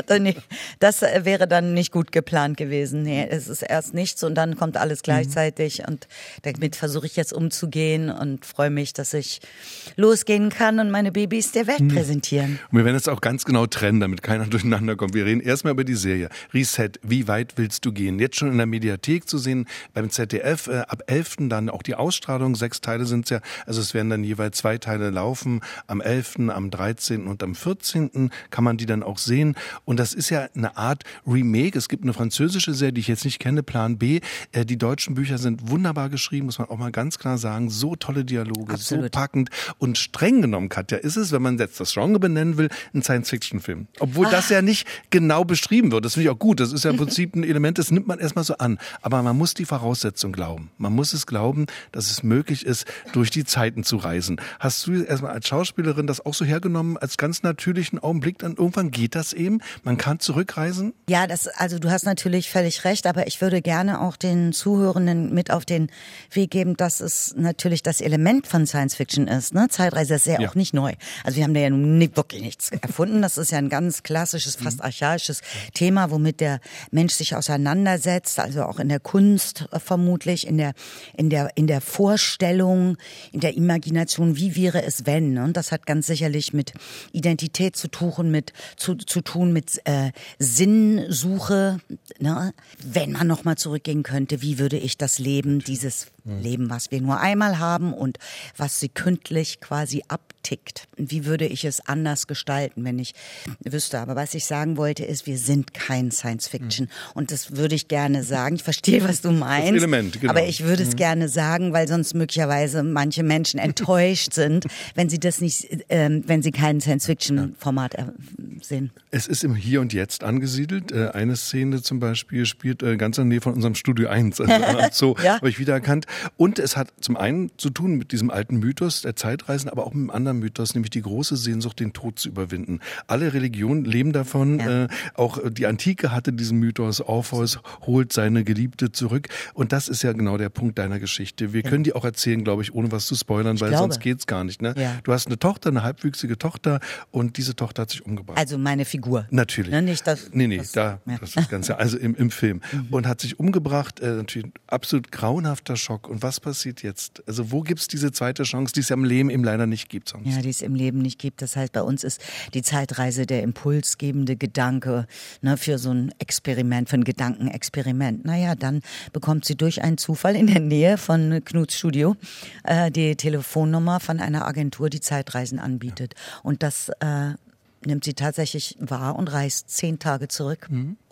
das wäre dann nicht gut geplant gewesen. Nee, es ist erst nichts und dann kommt alles gleichzeitig und damit versuche ich jetzt umzugehen und freue mich, dass ich losgehen kann und meine Babys der Welt präsentieren. Und wir werden jetzt auch ganz genau trennen, damit keiner durcheinander kommt. Wir reden erstmal über die Serie. Reset, wie weit willst du gehen? Jetzt schon in der Mediathek zu sehen, beim ZDF, ab 11. dann auch die Ausstrahlung, 6 Teile sind es ja, also es werden dann jeweils 2 Teile laufen, am 11., am 13. und am 14. kann man die dann auch sehen und das ist ja eine Art Remake, es gibt eine französische Serie, die ich jetzt nicht kenne, Plan B, die deutschen Bücher sind wunderbar geschrieben, muss man auch mal ganz klar sagen, so tolle Dialoge, Absolut. So packend und streng genommen, Katja, ist es, wenn man jetzt das Genre benennen will, ein Science-Fiction-Film, obwohl das ja nicht genau beschrieben wird, das finde ich auch gut, das ist ja im Prinzip ein Element, das nimmt man erstmal so an, aber man muss die Voraussetzung glauben. Man muss es glauben, dass es möglich ist, durch die Zeiten zu reisen. Hast du erstmal als Schauspielerin das auch so hergenommen, als ganz natürlichen Augenblick, dann irgendwann geht das eben? Man kann zurückreisen? Ja, also du hast natürlich völlig recht, aber ich würde gerne auch den Zuhörenden mit auf den Weg geben, dass es natürlich das Element von Science Fiction ist. Ne? Zeitreise ist ja auch nicht neu. Also wir haben da ja nun wirklich nichts erfunden. Das ist ja ein ganz klassisches, fast archaisches Thema, womit der Mensch sich auseinandersetzt, also auch in der Kunst vermutlich, in der Vorstellung, in der Imagination, wie wäre es wenn? Und das hat ganz sicherlich mit Identität zu tun, mit Sinnsuche. Ne? Wenn man nochmal zurückgehen könnte, wie würde ich das Leben dieses Leben, was wir nur einmal haben und was sekündlich quasi abtickt. Wie würde ich es anders gestalten, wenn ich wüsste? Aber was ich sagen wollte ist, wir sind kein Science-Fiction. Und das würde ich gerne sagen. Ich verstehe, was du meinst. Das Element, genau. Aber ich würde es gerne sagen, weil sonst möglicherweise manche Menschen enttäuscht sind, wenn sie das nicht, wenn sie kein Science-Fiction-Format sehen. Es ist im Hier und Jetzt angesiedelt. Eine Szene zum Beispiel spielt ganz in der Nähe von unserem Studio 1. Also so Ja. habe ich wiedererkannt. Und es hat zum einen zu tun mit diesem alten Mythos der Zeitreisen, aber auch mit einem anderen Mythos, nämlich die große Sehnsucht, den Tod zu überwinden. Alle Religionen leben davon. Ja. Auch die Antike hatte diesen Mythos. Orpheus holt seine Geliebte zurück. Und das ist ja genau der Punkt deiner Geschichte. Wir können die auch erzählen, glaube ich, ohne was zu spoilern, weil sonst geht's gar nicht. Ne? Ja. Du hast eine Tochter, eine halbwüchsige Tochter, und diese Tochter hat sich umgebracht. Also meine Figur. Natürlich. Ne, nicht das. Das ist ganz, also im Film. Und hat sich umgebracht. Natürlich absolut grauenhafter Schock. Und was passiert jetzt? Also wo gibt's diese zweite Chance, die es ja im Leben eben leider nicht gibt sonst? Ja, die es im Leben nicht gibt. Das heißt, bei uns ist die Zeitreise der impulsgebende Gedanke, ne, für so ein Experiment, für ein Gedankenexperiment. Naja, dann bekommt sie durch einen Zufall in der Nähe von Knuts Studio die Telefonnummer von einer Agentur, die Zeitreisen anbietet. Und das nimmt sie tatsächlich wahr und reist 10 Tage zurück,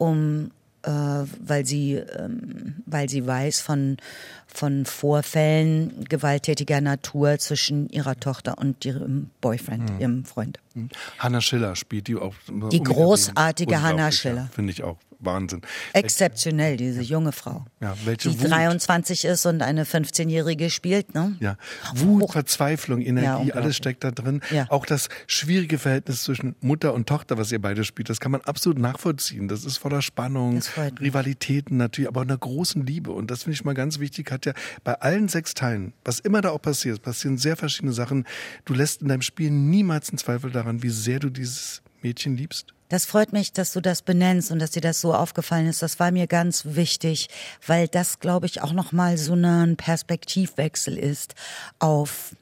weil sie weiß von Vorfällen gewalttätiger Natur zwischen ihrer Tochter und ihrem Boyfriend, ihrem Freund. Hannah Schiller spielt die auch. Die großartige Hannah Schiller. Finde ich auch Wahnsinn. Exzeptionell, diese junge Frau. Ja, welche die Wut. 23 ist und eine 15-Jährige spielt, ne? Ja, Wut, Verzweiflung, Energie, alles steckt da drin. Ja. Auch das schwierige Verhältnis zwischen Mutter und Tochter, was ihr beide spielt, das kann man absolut nachvollziehen. Das ist voller Spannung, Rivalitäten natürlich, aber auch einer großen Liebe. Und das finde ich mal ganz wichtig, hat ja bei allen 6 Teilen, was immer da auch passiert, passieren sehr verschiedene Sachen. Du lässt in deinem Spiel niemals einen Zweifel daran, wie sehr du dieses Mädchen liebst. Das freut mich, dass du das benennst und dass dir das so aufgefallen ist. Das war mir ganz wichtig, weil das, glaube ich, auch nochmal so ein Perspektivwechsel ist auf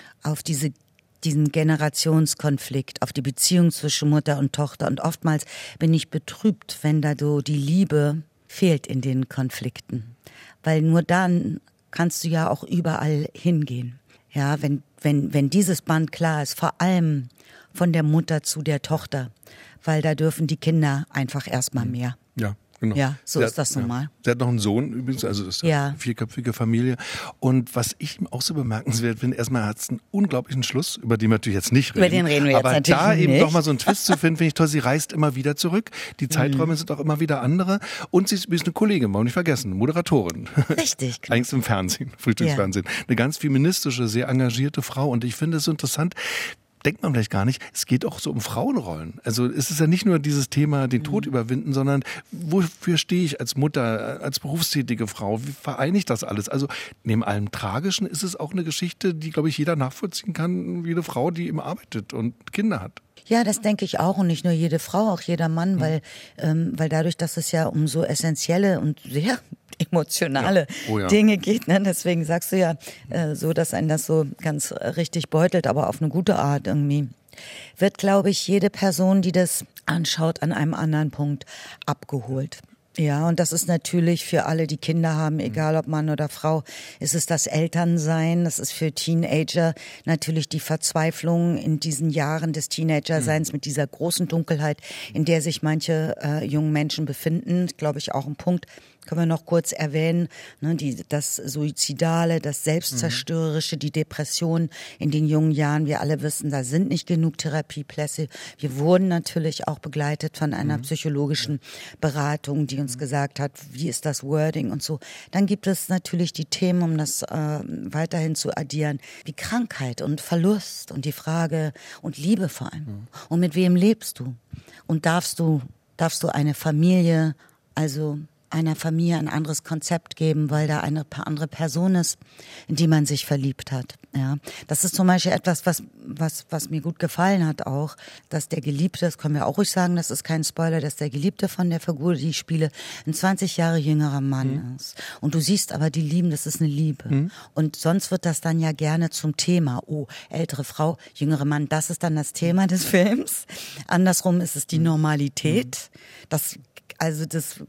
diesen Generationskonflikt, auf die Beziehung zwischen Mutter und Tochter. Und oftmals bin ich betrübt, wenn da so die Liebe fehlt in den Konflikten. Weil nur dann kannst du ja auch überall hingehen. Ja, wenn dieses Band klar ist, vor allem von der Mutter zu der Tochter, weil da dürfen die Kinder einfach erstmal mehr. Ja. Genau. Ja, so ist das normal. Sie hat noch einen Sohn übrigens, also das ist eine 4-köpfige Familie. Und was ich auch so bemerkenswert finde, erstmal hat es einen unglaublichen Schluss, über den wir natürlich jetzt nicht reden. Über den reden wir jetzt natürlich nicht. Aber da eben nochmal so einen Twist zu finden, finde ich toll. Sie reist immer wieder zurück. Die Zeiträume sind auch immer wieder andere. Und sie ist eine Kollegin, wollen wir nicht vergessen, Moderatorin. Richtig. Genau. Eigentlich im Fernsehen, Frühstücksfernsehen. Ja. Eine ganz feministische, sehr engagierte Frau. Und ich finde es so interessant, denkt man vielleicht gar nicht, es geht auch so um Frauenrollen. Also es ist ja nicht nur dieses Thema, den Tod überwinden, sondern wofür stehe ich als Mutter, als berufstätige Frau? Wie vereine ich das alles? Also neben allem Tragischen ist es auch eine Geschichte, die, glaube ich, jeder nachvollziehen kann, wie eine Frau, die eben arbeitet und Kinder hat. Ja, das denke ich auch, und nicht nur jede Frau, auch jeder Mann, weil dadurch, dass es ja um so essentielle und sehr emotionale Dinge geht, ne? Deswegen sagst du ja so, dass einen das so ganz richtig beutelt, aber auf eine gute Art irgendwie. Wird, glaube ich, jede Person, die das anschaut, an einem anderen Punkt abgeholt. Ja, und das ist natürlich für alle, die Kinder haben, egal ob Mann oder Frau, ist es das Elternsein, das ist für Teenager natürlich die Verzweiflung in diesen Jahren des Teenagerseins mit dieser großen Dunkelheit, in der sich manche jungen Menschen befinden, glaube ich auch ein Punkt, können wir noch kurz erwähnen, ne, das Suizidale, das Selbstzerstörerische, die Depression in den jungen Jahren. Wir alle wissen, da sind nicht genug Therapieplätze. Wir wurden natürlich auch begleitet von einer psychologischen Beratung, die uns gesagt hat, wie ist das Wording und so. Dann gibt es natürlich die Themen, um das weiterhin zu addieren, wie Krankheit und Verlust und die Frage und Liebe vor allem. Und mit wem lebst du? Und darfst du eine Familie, also einer Familie ein anderes Konzept geben, weil da eine andere Person ist, in die man sich verliebt hat. Ja, das ist zum Beispiel etwas, was mir gut gefallen hat auch, dass der Geliebte, das können wir auch ruhig sagen, das ist kein Spoiler, dass der Geliebte von der Figur, die ich spiele, ein 20 Jahre jüngerer Mann ist. Und du siehst aber, die lieben, das ist eine Liebe. Und sonst wird das dann ja gerne zum Thema. Oh, ältere Frau, jüngere Mann, das ist dann das Thema des Films. Andersrum ist es die Normalität. Das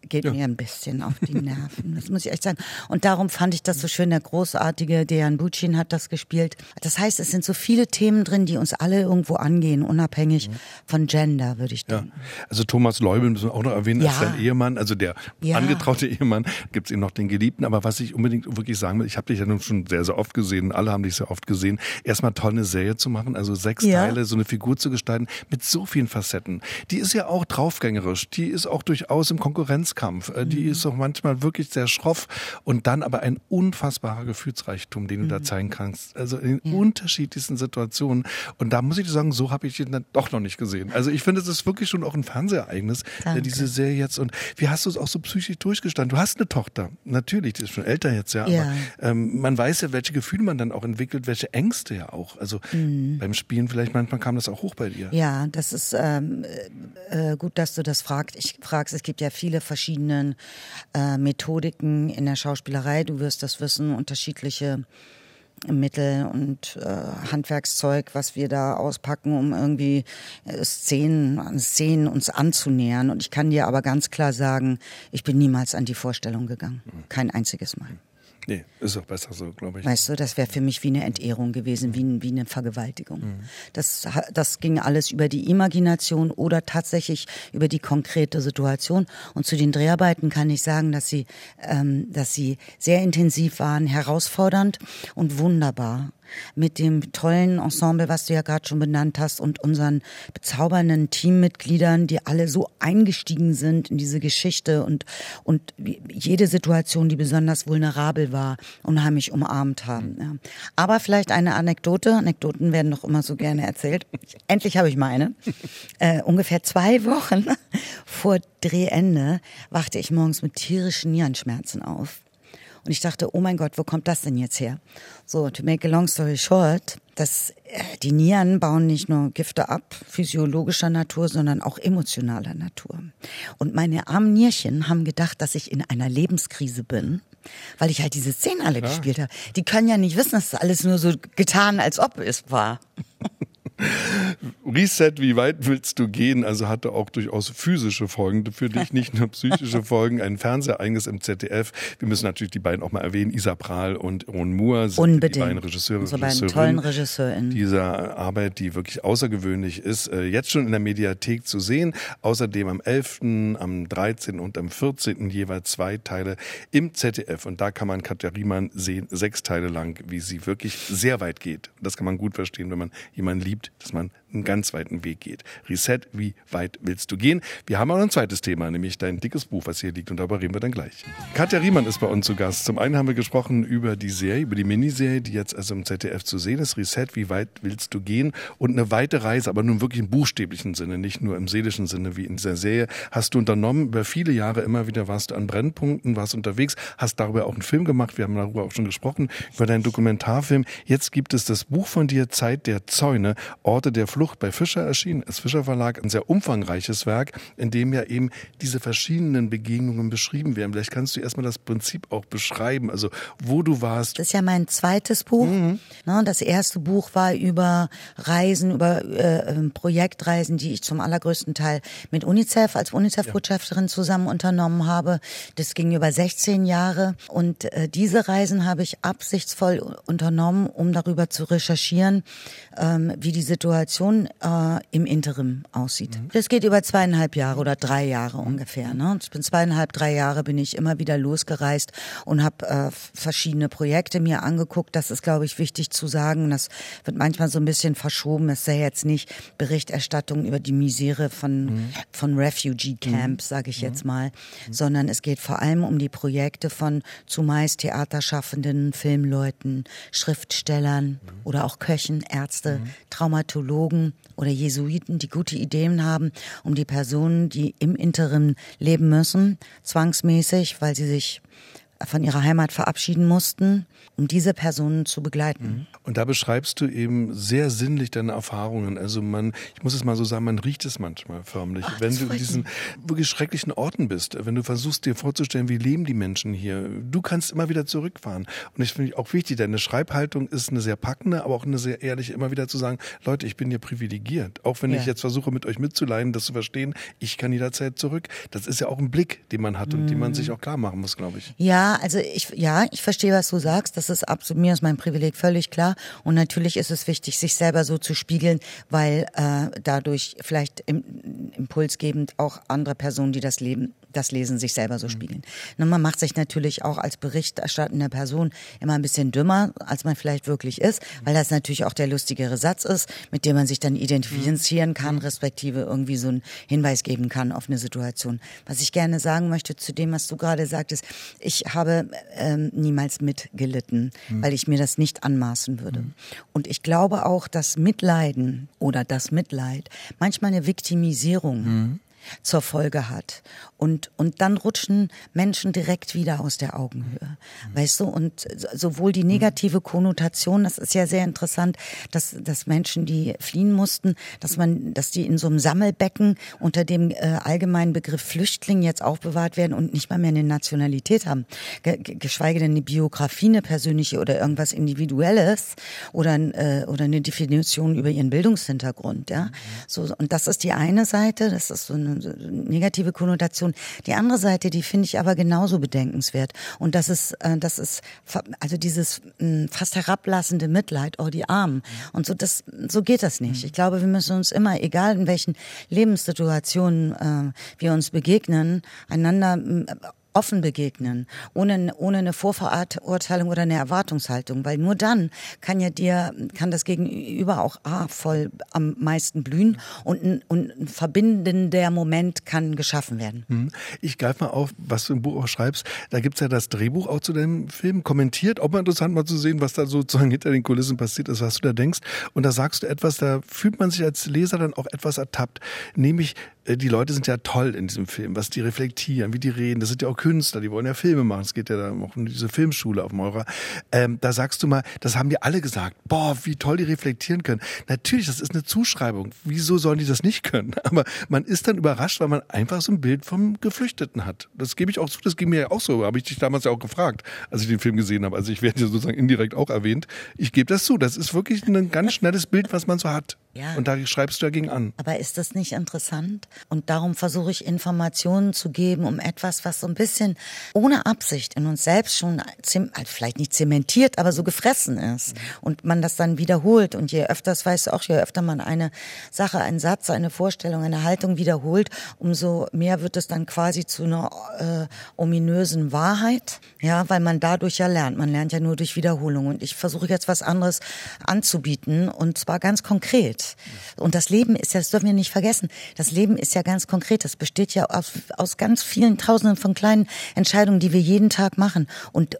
geht mir ein bisschen auf die Nerven, das muss ich echt sagen. Und darum fand ich das so schön, der großartige Dejan Bucin hat das gespielt. Das heißt, es sind so viele Themen drin, die uns alle irgendwo angehen, unabhängig von Gender, würde ich denken. Also Thomas Leubel müssen wir auch noch erwähnen, als sein Ehemann, also der angetraute Ehemann, gibt es eben noch den Geliebten. Aber was ich unbedingt wirklich sagen will, ich habe dich ja nun schon sehr, sehr oft gesehen, alle haben dich sehr oft gesehen, erstmal toll eine Serie zu machen, also 6 Teile, so eine Figur zu gestalten mit so vielen Facetten. Die ist ja auch draufgängerisch, die ist auch durchaus im Konkurrenzkampf, die ist auch manchmal wirklich sehr schroff und dann aber ein unfassbarer Gefühlsreichtum, den du da zeigen kannst. Also in den unterschiedlichsten Situationen. Und da muss ich dir sagen, so habe ich ihn dann doch noch nicht gesehen. Also ich finde, es ist wirklich schon auch ein Fernsehereignis, diese Serie jetzt. Und wie hast du es auch so psychisch durchgestanden? Du hast eine Tochter, natürlich, die ist schon älter jetzt, aber man weiß ja, welche Gefühle man dann auch entwickelt, welche Ängste ja auch. Also beim Spielen vielleicht manchmal kam das auch hoch bei dir. Ja, das ist gut, dass du das fragst. Es gibt ja viele verschiedene Methodiken in der Schauspielerei. Du wirst das wissen, unterschiedliche Mittel und Handwerkszeug, was wir da auspacken, um irgendwie Szenen uns anzunähern. Und ich kann dir aber ganz klar sagen, ich bin niemals an die Vorstellung gegangen. Kein einziges Mal. Nee, ist auch besser so, glaube ich. Weißt du, das wäre für mich wie eine Entehrung gewesen, wie eine Vergewaltigung. Das ging alles über die Imagination oder tatsächlich über die konkrete Situation. Und zu den Dreharbeiten kann ich sagen, dass sie sehr intensiv waren, herausfordernd und wunderbar. Mit dem tollen Ensemble, was du ja gerade schon benannt hast, und unseren bezaubernden Teammitgliedern, die alle so eingestiegen sind in diese Geschichte und jede Situation, die besonders vulnerabel war, unheimlich umarmt haben. Ja. Aber vielleicht eine Anekdote. Anekdoten werden doch immer so gerne erzählt. Endlich habe ich meine. Ungefähr 2 Wochen vor Drehende wachte ich morgens mit tierischen Nierenschmerzen auf. Und ich dachte, oh mein Gott, wo kommt das denn jetzt her? So, to make a long story short, die Nieren bauen nicht nur Gifte ab, physiologischer Natur, sondern auch emotionaler Natur. Und meine armen Nierchen haben gedacht, dass ich in einer Lebenskrise bin, weil ich halt diese Szenen alle gespielt habe. Die können ja nicht wissen, dass das alles nur so getan, als ob es war. Reset, wie weit willst du gehen? Also hatte auch durchaus physische Folgen für dich, nicht nur psychische Folgen. Ein Fernsehereignis im ZDF. Wir müssen natürlich die beiden auch mal erwähnen. Isa Prahl und Ron Moore sind unbedingt die beiden Regisseurinnen tollen Regisseurinnen dieser Arbeit, die wirklich außergewöhnlich ist. Jetzt schon in der Mediathek zu sehen. Außerdem am 11., am 13. und am 14. jeweils 2 Teile im ZDF. Und da kann man Katja Riemann sehen, 6 Teile lang, wie sie wirklich sehr weit geht. Das kann man gut verstehen, wenn man jemanden liebt, dass man einen ganz weiten Weg geht. Reset, wie weit willst du gehen? Wir haben auch ein zweites Thema, nämlich dein dickes Buch, was hier liegt, und darüber reden wir dann gleich. Katja Riemann ist bei uns zu Gast. Zum einen haben wir gesprochen über die Serie, über die Miniserie, die jetzt also im ZDF zu sehen ist. Reset, wie weit willst du gehen? Und eine weite Reise, aber nun wirklich im buchstäblichen Sinne, nicht nur im seelischen Sinne wie in dieser Serie, hast du unternommen. Über viele Jahre immer wieder warst du an Brennpunkten, warst unterwegs, hast darüber auch einen Film gemacht. Wir haben darüber auch schon gesprochen, über deinen Dokumentarfilm. Jetzt gibt es das Buch von dir, Zeit der Zäune, Orte der Flucht, bei Fischer erschienen, als Fischer Verlag, ein sehr umfangreiches Werk, in dem ja eben diese verschiedenen Begegnungen beschrieben werden. Vielleicht kannst du erstmal das Prinzip auch beschreiben, also wo du warst. Das ist ja mein zweites Buch. Das erste Buch war über Reisen, über Projektreisen, die ich zum allergrößten Teil mit UNICEF als UNICEF-Botschafterin zusammen unternommen habe. Das ging über 16 Jahre und diese Reisen habe ich absichtsvoll unternommen, um darüber zu recherchieren, wie die Situation im Interim aussieht. Das geht über 2,5 Jahre oder 3 Jahre ungefähr. Ne? Ich bin 2,5, 3 Jahre bin ich immer wieder losgereist und habe verschiedene Projekte mir angeguckt. Das ist, glaube ich, wichtig zu sagen. Das wird manchmal so ein bisschen verschoben. Es sei jetzt nicht Berichterstattung über die Misere von Refugee Camps, sage ich jetzt mal, sondern es geht vor allem um die Projekte von zumeist Theaterschaffenden, Filmleuten, Schriftstellern oder auch Köchen, Ärzte, Traumatologen oder Jesuiten, die gute Ideen haben, um die Personen, die im Interim leben müssen, zwangsmäßig, weil sie sich von ihrer Heimat verabschieden mussten, um diese Personen zu begleiten. Und da beschreibst du eben sehr sinnlich deine Erfahrungen. Also ich muss es mal so sagen, man riecht es manchmal förmlich. Wenn du in diesen wirklich schrecklichen Orten bist, wenn du versuchst dir vorzustellen, wie leben die Menschen hier, du kannst immer wieder zurückfahren. Und ich finde auch wichtig, deine Schreibhaltung ist eine sehr packende, aber auch eine sehr ehrliche, immer wieder zu sagen, Leute, ich bin hier privilegiert. Auch wenn ich jetzt versuche, mit euch mitzuleiden, das zu verstehen, ich kann jederzeit zurück. Das ist ja auch ein Blick, den man hat und den man sich auch klar machen muss, glaube ich. Ja, also ich verstehe, was du sagst. Das ist absolut, mir ist mein Privileg völlig klar. Und natürlich ist es wichtig, sich selber so zu spiegeln, weil dadurch vielleicht impulsgebend auch andere Personen, die das Lesen, sich selber so spiegeln. Und man macht sich natürlich auch als berichterstattende Person immer ein bisschen dümmer, als man vielleicht wirklich ist, weil das natürlich auch der lustigere Satz ist, mit dem man sich dann identifizieren kann, respektive irgendwie so einen Hinweis geben kann auf eine Situation. Was ich gerne sagen möchte zu dem, was du gerade sagtest, ich habe niemals mitgelitten, weil ich mir das nicht anmaßen würde. Und ich glaube auch, dass Mitleiden oder das Mitleid manchmal eine Viktimisierung zur Folge hat. Und dann rutschen Menschen direkt wieder aus der Augenhöhe. Weißt du, und sowohl die negative Konnotation, das ist ja sehr interessant, dass Menschen, die fliehen mussten, dass die in so einem Sammelbecken unter dem allgemeinen Begriff Flüchtling jetzt aufbewahrt werden und nicht mal mehr eine Nationalität haben. Geschweige denn eine Biografie, eine persönliche oder irgendwas Individuelles oder eine Definition über ihren Bildungshintergrund, ja. So, und das ist die eine Seite, das ist so eine negative Konnotation. Die andere Seite, die finde ich aber genauso bedenkenswert. Und das ist also dieses fast herablassende Mitleid, oh, die Armen. Und so geht das nicht. Ich glaube, wir müssen uns immer, egal in welchen Lebenssituationen wir uns begegnen, einander offen begegnen, ohne eine Vorverurteilung oder eine Erwartungshaltung, weil nur dann kann das Gegenüber auch voll am meisten blühen und ein verbindender Moment kann geschaffen werden. Ich greife mal auf, was du im Buch auch schreibst. Da gibt's ja das Drehbuch auch zu deinem Film kommentiert. Auch mal interessant mal zu sehen, was da sozusagen hinter den Kulissen passiert ist, was du da denkst. Und da sagst du etwas, da fühlt man sich als Leser dann auch etwas ertappt. Nämlich, die Leute sind ja toll in diesem Film, was die reflektieren, wie die reden. Das sind ja auch Künstler, die wollen ja Filme machen. Es geht ja da auch um diese Filmschule auf Maurer. Da sagst du mal, das haben die alle gesagt. Boah, wie toll die reflektieren können. Natürlich, das ist eine Zuschreibung. Wieso sollen die das nicht können? Aber man ist dann überrascht, weil man einfach so ein Bild vom Geflüchteten hat. Das gebe ich auch zu, das ging mir ja auch so. Habe ich dich damals ja auch gefragt, als ich den Film gesehen habe. Also ich werde ja sozusagen indirekt auch erwähnt. Ich gebe das zu. Das ist wirklich ein ganz schnelles Bild, was man so hat. Ja. Und da schreibst du dagegen an. Aber ist das nicht interessant? Und darum versuche ich Informationen zu geben, um etwas, was so ein bisschen ohne Absicht in uns selbst schon vielleicht nicht zementiert, aber so gefressen ist. Und man das dann wiederholt. Und je öfter, das weißt du auch, je öfter man eine Sache, einen Satz, eine Vorstellung, eine Haltung wiederholt, umso mehr wird es dann quasi zu einer ominösen Wahrheit. Ja, weil man dadurch ja lernt. Man lernt ja nur durch Wiederholung. Und ich versuche jetzt was anderes anzubieten. Und zwar ganz konkret. Und das Leben ist ja, das dürfen wir nicht vergessen, das Leben ist ja ganz konkret. Das besteht ja aus ganz vielen Tausenden von kleinen Entscheidungen, die wir jeden Tag machen. Und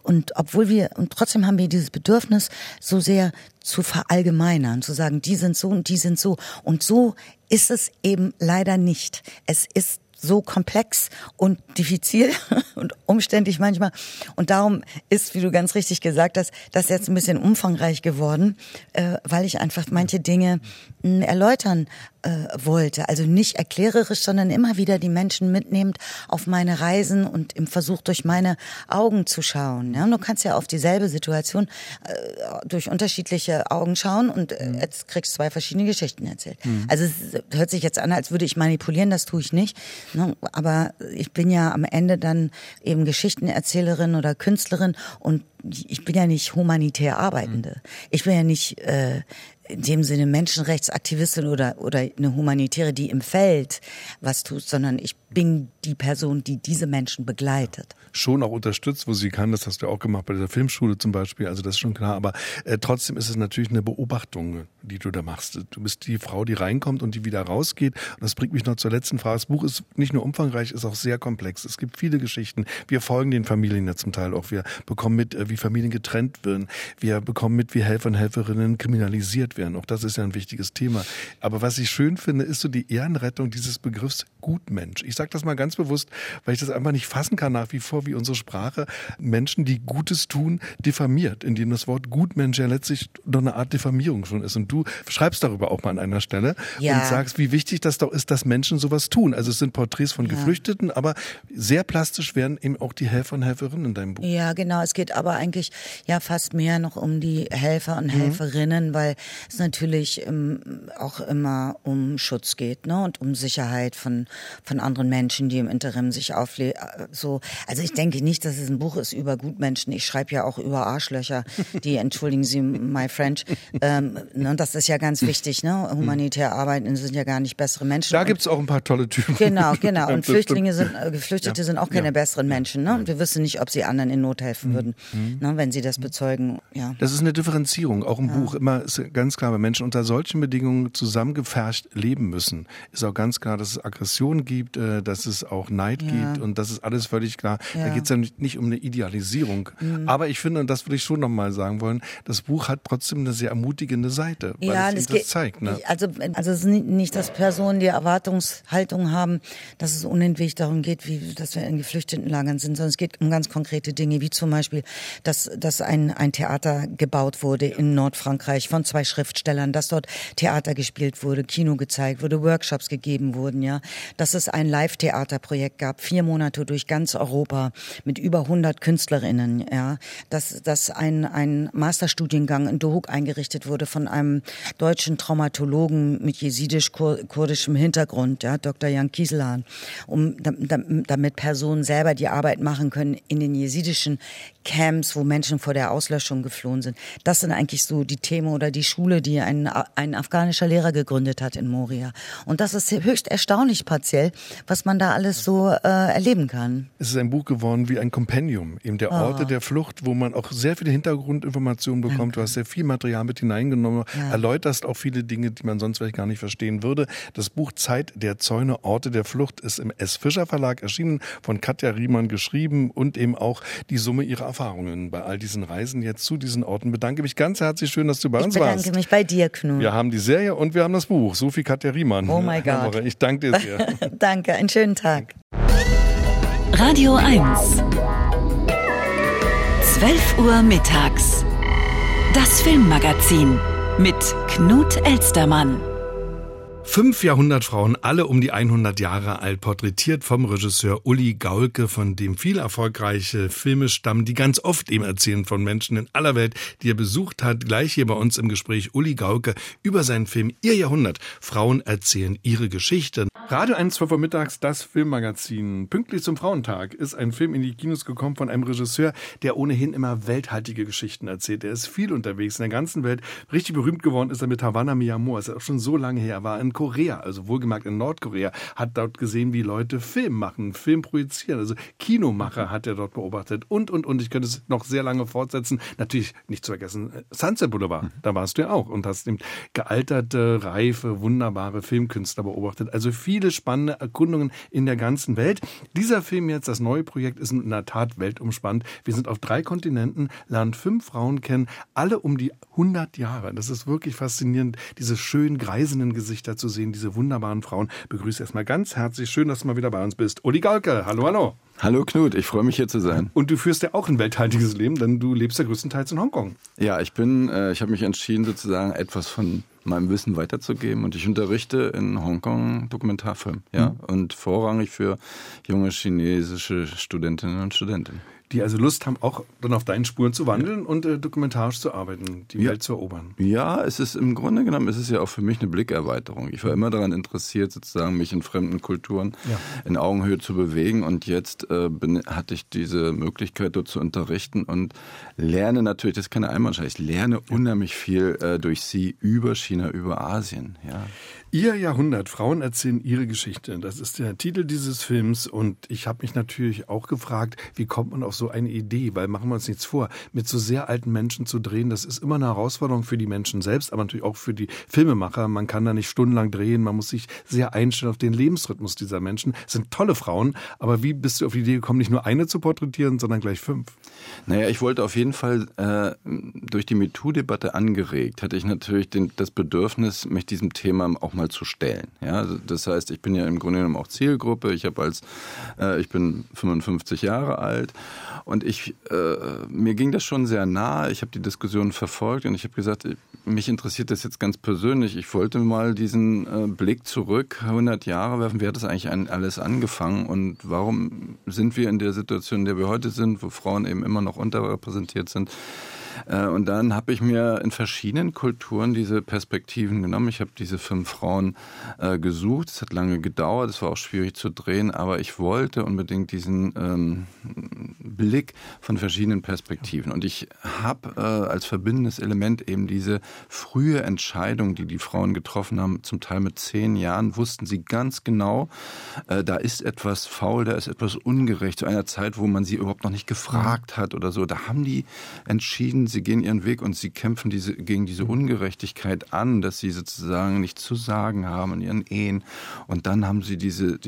trotzdem haben wir dieses Bedürfnis, so sehr zu verallgemeinern, zu sagen, die sind so und die sind so. Und so ist es eben leider nicht. Es ist so komplex und diffizil und umständlich manchmal. Und darum ist, wie du ganz richtig gesagt hast, das jetzt ein bisschen umfangreich geworden, weil ich einfach manche Dinge erläutern wollte. Also nicht erklärerisch, sondern immer wieder die Menschen mitnehmend auf meine Reisen und im Versuch, durch meine Augen zu schauen. Ja, du kannst ja auf dieselbe Situation durch unterschiedliche Augen schauen und jetzt kriegst du zwei verschiedene Geschichten erzählt. Also es hört sich jetzt an, als würde ich manipulieren, das tue ich nicht. Aber ich bin ja am Ende dann eben Geschichtenerzählerin oder Künstlerin und ich bin ja nicht humanitär Arbeitende. Ich bin ja nicht in dem Sinne Menschenrechtsaktivistin oder eine Humanitäre, die im Feld was tut, sondern ich bin die Person, die diese Menschen begleitet. Schon auch unterstützt, wo sie kann, das hast du auch gemacht bei der Filmschule zum Beispiel, also das ist schon klar, aber trotzdem ist es natürlich eine Beobachtung, die du da machst. Du bist die Frau, die reinkommt und die wieder rausgeht und das bringt mich noch zur letzten Frage. Das Buch ist nicht nur umfangreich, ist auch sehr komplex. Es gibt viele Geschichten. Wir folgen den Familien ja zum Teil auch. Wir bekommen mit, wie Familien getrennt werden. Wir bekommen mit, wie Helfer und Helferinnen kriminalisiert gefilmt werden. Auch das ist ja ein wichtiges Thema. Aber was ich schön finde, ist so die Ehrenrettung dieses Begriffs Gutmensch. Ich sage das mal ganz bewusst, weil ich das einfach nicht fassen kann nach wie vor, wie unsere Sprache Menschen, die Gutes tun, diffamiert, indem das Wort Gutmensch ja letztlich doch eine Art Diffamierung schon ist. Und du schreibst darüber auch mal an einer Stelle und sagst, wie wichtig das doch ist, dass Menschen sowas tun. Also es sind Porträts von Geflüchteten, aber sehr plastisch werden eben auch die Helfer und Helferinnen in deinem Buch. Ja, genau. Es geht aber eigentlich ja fast mehr noch um die Helfer und Helferinnen, weil es natürlich auch immer um Schutz geht, ne, und um Sicherheit von anderen Menschen, die im Interim sich aufleben. Also ich denke nicht, dass es ein Buch ist über Gutmenschen. Ich schreibe ja auch über Arschlöcher, die, entschuldigen Sie my French, ne, das ist ja ganz wichtig, ne, humanitär arbeiten sind ja gar nicht bessere Menschen. Da gibt's auch ein paar tolle Typen. Genau. Und Geflüchtete sind auch keine besseren Menschen, ne, und wir wissen nicht, ob sie anderen in Not helfen würden, ne, wenn sie das bezeugen, ja. Das ist eine Differenzierung, auch im Buch immer ist ganz klar, wenn Menschen unter solchen Bedingungen zusammengepfercht leben müssen, ist auch ganz klar, dass es Aggression gibt, dass es auch Neid gibt und das ist alles völlig klar. Da geht es ja nicht um eine Idealisierung. Aber ich finde, und das würde ich schon nochmal sagen wollen, das Buch hat trotzdem eine sehr ermutigende Seite, weil es das zeigt. Ne? Also es ist nicht, dass Personen die Erwartungshaltung haben, dass es unentwegt darum geht, dass wir in Geflüchtetenlagern sind, sondern es geht um ganz konkrete Dinge, wie zum Beispiel, dass ein Theater gebaut wurde in Nordfrankreich von 2 Schriftstellern, dass dort Theater gespielt wurde, Kino gezeigt wurde, Workshops gegeben wurden, ja, dass es ein Live-Theaterprojekt gab, 4 Monate durch ganz Europa mit über 100 KünstlerInnen, ja, dass ein Masterstudiengang in Dohuk eingerichtet wurde von einem deutschen Traumatologen mit jesidisch-kurdischem Hintergrund, ja, Dr. Jan Kieselhahn, damit Personen selber die Arbeit machen können in den jesidischen Camps, wo Menschen vor der Auslöschung geflohen sind. Das sind eigentlich so die Themen oder die Schule, die ein afghanischer Lehrer gegründet hat in Moria. Und das ist höchst erstaunlich partiell, was man da alles so erleben kann. Es ist ein Buch geworden wie ein Kompendium, eben der Orte der Flucht, wo man auch sehr viele Hintergrundinformationen bekommt. Du hast sehr viel Material mit hineingenommen, erläuterst auch viele Dinge, die man sonst vielleicht gar nicht verstehen würde. Das Buch Zeit der Zäune, Orte der Flucht ist im S. Fischer Verlag erschienen, von Katja Riemann geschrieben und eben auch die Summe ihrer Erfahrungen bei all diesen Reisen jetzt zu diesen Orten. Bedanke mich ganz herzlich, schön, dass du bei uns warst. Ich bedanke mich bei dir, Knut. Wir haben die Serie und wir haben das Buch. Sophie Katja Riemann. Oh mein Gott. Ich danke dir sehr. Danke, einen schönen Tag. Radio 1. 12 Uhr mittags. Das Filmmagazin mit Knut Elstermann. 5 Jahrhundertfrauen, alle um die 100 Jahre alt, porträtiert vom Regisseur Uli Gaulke, von dem viel erfolgreiche Filme stammen, die ganz oft eben erzählen von Menschen in aller Welt, die er besucht hat. Gleich hier bei uns im Gespräch Uli Gaulke über seinen Film Ihr Jahrhundert. Frauen erzählen ihre Geschichte. Radio 1, 12 Uhr mittags, das Filmmagazin. Pünktlich zum Frauentag ist ein Film in die Kinos gekommen von einem Regisseur, der ohnehin immer welthaltige Geschichten erzählt. Er ist viel unterwegs in der ganzen Welt. Richtig berühmt geworden ist er mit Havana Mi Amor. Das ist auch schon so lange her. Er war in Korea, also wohlgemerkt in Nordkorea, hat dort gesehen, wie Leute Film machen, Film projizieren. Also Kinomacher hat er dort beobachtet und. Ich könnte es noch sehr lange fortsetzen. Natürlich nicht zu vergessen, Sunset Boulevard, da warst du ja auch und hast eben gealterte, reife, wunderbare Filmkünstler beobachtet. Also viele spannende Erkundungen in der ganzen Welt. Dieser Film jetzt, das neue Projekt, ist in der Tat weltumspannend. Wir sind auf 3 Kontinenten, lernen 5 Frauen kennen, alle um die 100 Jahre. Das ist wirklich faszinierend, diese schön greisenden Gesichter zu sehen, diese wunderbaren Frauen. Begrüße erstmal ganz herzlich. Schön, dass du mal wieder bei uns bist. Uli Gaulke, hallo, hallo. Hallo Knut, ich freue mich hier zu sein. Und du führst ja auch ein welthaltiges Leben, denn du lebst ja größtenteils in Hongkong. Ja, ich habe mich entschieden, sozusagen etwas von meinem Wissen weiterzugeben und ich unterrichte in Hongkong Dokumentarfilm, und vorrangig für junge chinesische Studentinnen und Studenten. Die also Lust haben, auch dann auf deinen Spuren zu wandeln und dokumentarisch zu arbeiten, die Welt zu erobern. Ja, es ist im Grunde genommen, es ist ja auch für mich eine Blickerweiterung. Ich war immer daran interessiert, sozusagen mich in fremden Kulturen in Augenhöhe zu bewegen und jetzt hatte ich diese Möglichkeit, dort zu unterrichten und lerne natürlich, das ist keine Einbahnstraße, ich lerne unheimlich viel durch sie über China, über Asien. Ja. Ihr Jahrhundert, Frauen erzählen ihre Geschichte. Das ist der Titel dieses Films und ich habe mich natürlich auch gefragt, wie kommt man auf so eine Idee, weil machen wir uns nichts vor, mit so sehr alten Menschen zu drehen, das ist immer eine Herausforderung für die Menschen selbst, aber natürlich auch für die Filmemacher. Man kann da nicht stundenlang drehen, man muss sich sehr einstellen auf den Lebensrhythmus dieser Menschen. Das sind tolle Frauen, aber wie bist du auf die Idee gekommen, nicht nur eine zu porträtieren, sondern gleich 5? Naja, ich wollte auf jeden Fall durch die MeToo-Debatte angeregt, hatte ich natürlich das Bedürfnis, mich diesem Thema auch mal zu stellen. Ja, das heißt, ich bin ja im Grunde genommen auch Zielgruppe. Ich bin 55 Jahre alt und mir ging das schon sehr nahe. Ich habe die Diskussion verfolgt und ich habe gesagt, mich interessiert das jetzt ganz persönlich. Ich wollte mal diesen Blick zurück 100 Jahre werfen. Wie hat das eigentlich alles angefangen und warum sind wir in der Situation, in der wir heute sind, wo Frauen eben immer noch unterrepräsentiert sind? Und dann habe ich mir in verschiedenen Kulturen diese Perspektiven genommen. Ich habe diese 5 Frauen gesucht. Es hat lange gedauert, es war auch schwierig zu drehen, aber ich wollte unbedingt diesen Blick von verschiedenen Perspektiven. Und ich habe als verbindendes Element eben diese frühe Entscheidung, die die Frauen getroffen haben, zum Teil mit 10 Jahren, wussten sie ganz genau, da ist etwas faul, da ist etwas ungerecht. Zu einer Zeit, wo man sie überhaupt noch nicht gefragt hat oder so, da haben die entschieden, sie gehen ihren Weg und sie kämpfen gegen diese Ungerechtigkeit an, dass sie sozusagen nichts zu sagen haben in ihren Ehen. Und dann haben sie diese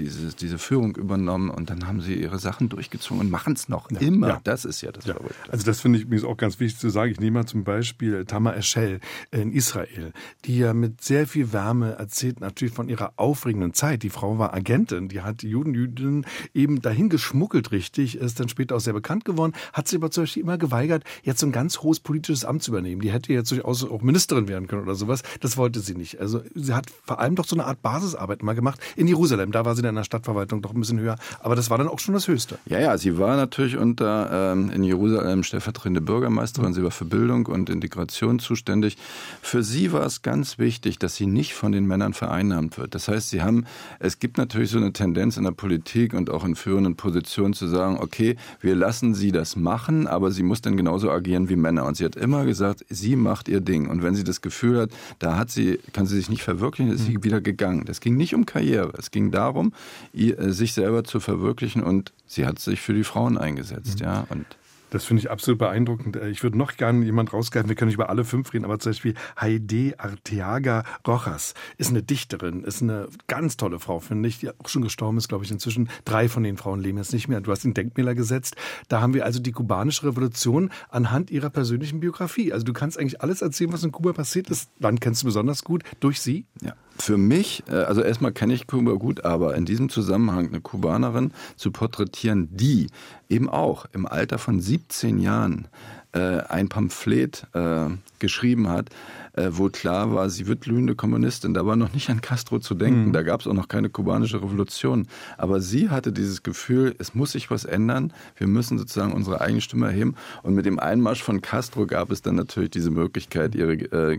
Führung übernommen und dann haben sie ihre Sachen durchgezogen und machen es noch immer. Ja. Das ist ja das Verrückte. Also das finde ich übrigens auch ganz wichtig zu sagen. Ich nehme mal zum Beispiel Tamar Eschel in Israel, die ja mit sehr viel Wärme erzählt natürlich von ihrer aufregenden Zeit. Die Frau war Agentin, die hat Jüdinnen eben dahin geschmuggelt richtig, ist dann später auch sehr bekannt geworden, hat sich aber zum Beispiel immer geweigert, jetzt so ein ganz hohes politisches Amt zu übernehmen. Die hätte jetzt durchaus auch Ministerin werden können oder sowas. Das wollte sie nicht. Also sie hat vor allem doch so eine Art Basisarbeit mal gemacht in Jerusalem. Da war sie dann in der Stadtverwaltung doch ein bisschen höher. Aber das war dann auch schon das Höchste. Ja, sie war natürlich in Jerusalem stellvertretende Bürgermeisterin. Sie war für Bildung und Integration zuständig. Für sie war es ganz wichtig, dass sie nicht von den Männern vereinnahmt wird. Das heißt, es gibt natürlich so eine Tendenz in der Politik und auch in führenden Positionen zu sagen, okay, wir lassen sie das machen, aber sie muss dann genauso agieren wie Männer. Und sie hat immer gesagt, sie macht ihr Ding. Und wenn sie das Gefühl hat, kann sie sich nicht verwirklichen, ist sie wieder gegangen. Das ging nicht um Karriere. Es ging darum, sich selber zu verwirklichen. Und sie hat sich für die Frauen eingesetzt. Ja, und das finde ich absolut beeindruckend. Ich würde noch gerne jemand rausgreifen, wir können nicht über alle 5 reden, aber zum Beispiel Haydée Arteaga Rojas ist eine Dichterin, ist eine ganz tolle Frau, finde ich, die auch schon gestorben ist, glaube ich, inzwischen. 3 von den Frauen leben jetzt nicht mehr. Du hast den Denkmäler gesetzt. Da haben wir also die kubanische Revolution anhand ihrer persönlichen Biografie. Also du kannst eigentlich alles erzählen, was in Kuba passiert ist. Land kennst du besonders gut durch sie. Ja. Für mich, also erstmal kenne ich Kuba gut, aber in diesem Zusammenhang eine Kubanerin zu porträtieren, die eben auch im Alter von 17 Jahren ein Pamphlet geschrieben hat, wo klar war, sie wird glühende Kommunistin. Da war noch nicht an Castro zu denken, da gab es auch noch keine kubanische Revolution. Aber sie hatte dieses Gefühl, es muss sich was ändern, wir müssen sozusagen unsere eigene Stimme erheben. Und mit dem Einmarsch von Castro gab es dann natürlich diese Möglichkeit, ihre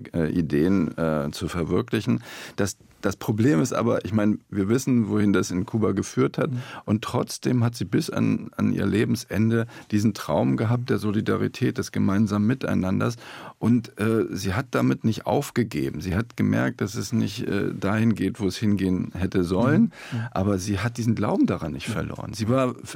Ideen zu verwirklichen. Das Problem ist aber, ich meine, wir wissen, wohin das in Kuba geführt hat. Und trotzdem hat sie bis an ihr Lebensende diesen Traum gehabt der Solidarität, des gemeinsamen Miteinanders. Und sie hat damit nicht aufgegeben. Sie hat gemerkt, dass es nicht dahin geht, wo es hingehen hätte sollen. Aber sie hat diesen Glauben daran nicht verloren. Sie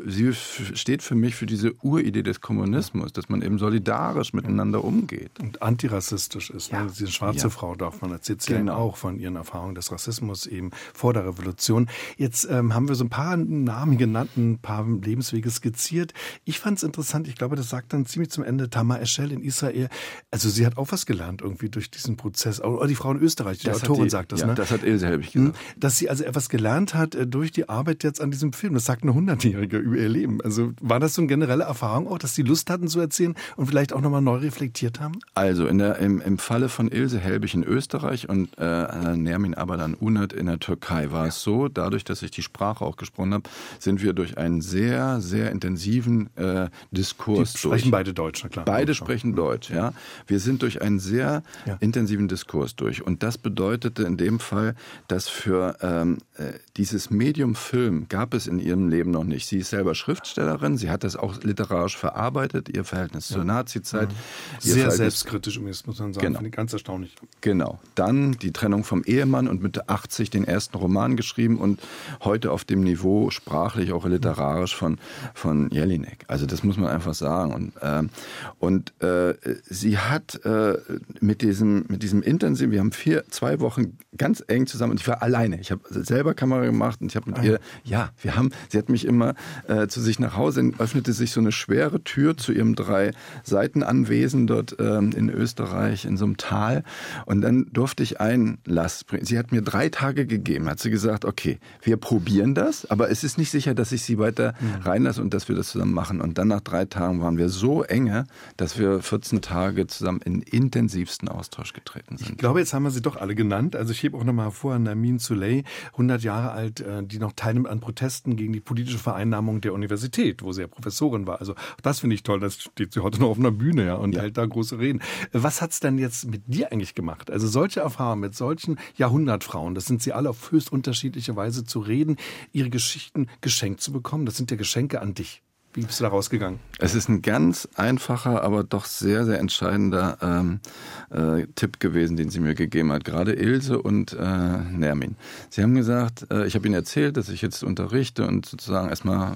steht für mich für diese Uridee des Kommunismus, dass man eben solidarisch miteinander umgeht. Und antirassistisch ist. Ja. Ne? Diese schwarze Frau darf man erzählt sie auch von ihren Erfahrungen des Rassismus eben vor der Revolution. Jetzt haben wir so ein paar Namen genannt, ein paar Lebenswege skizziert. Ich fand es interessant, ich glaube, das sagt dann ziemlich zum Ende Tamar Eschel in Israel. Also sie hat auch was gelernt irgendwie durch diesen Prozess. Oder die Frau in Österreich, die Autorin sagt das. Ja, ne? Das hat Ilse Helbig gesagt. Dass sie also etwas gelernt hat durch die Arbeit jetzt an diesem Film. Das sagt eine 100-Jährige über ihr Leben. Also war das so eine generelle Erfahrung auch, dass sie Lust hatten zu erzählen und vielleicht auch nochmal neu reflektiert haben? Also im Falle von Ilse Helbig in Österreich und Nermin Abadan Unat in der Türkei war es so, dadurch, dass ich die Sprache auch gesprochen habe, sind wir durch einen sehr, sehr intensiven Diskurs. Die sprechen beide Deutsch, na klar. Beide sprechen Deutsch, ja. Wir sind durch einen sehr intensiven Diskurs durch. Und das bedeutete in dem Fall, dass für dieses Medium Film gab es in ihrem Leben noch nicht. Sie ist selber Schriftstellerin, sie hat das auch literarisch verarbeitet, ihr Verhältnis zur Nazizeit. Sehr selbstkritisch, muss man sagen. Genau. Finde ich ganz erstaunlich. Genau. Dann die Trennung vom Ehemann und mit 80 den ersten Roman geschrieben und heute auf dem Niveau sprachlich, auch literarisch von Jelinek. Also das muss man einfach sagen. Und sie hat mit diesem intensiv, wir haben 2 Wochen ganz eng zusammen, und ich war alleine. Ich habe selber Kamera gemacht und ich habe mit ihr, sie hat mich immer zu sich nach Hause, öffnete sich so eine schwere Tür zu ihrem 3-Seiten-Anwesen dort in Österreich, in so einem Tal. Und dann durfte ich Einlass bringen. Sie hat mir 3 Tage gegeben, hat sie gesagt, okay, wir probieren das, aber es ist nicht sicher, dass ich sie weiter reinlasse und dass wir das zusammen machen. Und dann nach 3 Tagen waren wir so enge, dass wir 14 Tage zusammen in intensivsten Austausch getreten sind. Ich glaube, jetzt haben wir sie doch alle genannt. Also ich hebe auch nochmal hervor, Nermin Soleil, 100 Jahre alt, die noch teilnimmt an Protesten gegen die politische Vereinnahmung der Universität, wo sie ja Professorin war. Also das finde ich toll, das steht sie heute noch auf einer Bühne und hält da große Reden. Was hat's denn jetzt mit dir eigentlich gemacht? Also solche Erfahrungen mit solchen Jahrhundertfrauen, das sind sie alle auf höchst unterschiedliche Weise zu reden, ihre Geschichten geschenkt zu bekommen, das sind ja Geschenke an dich. Wie bist du da rausgegangen? Es ist ein ganz einfacher, aber doch sehr, sehr entscheidender Tipp gewesen, den sie mir gegeben hat. Gerade Ilse und Nermin. Sie haben gesagt, ich habe ihnen erzählt, dass ich jetzt unterrichte und sozusagen erstmal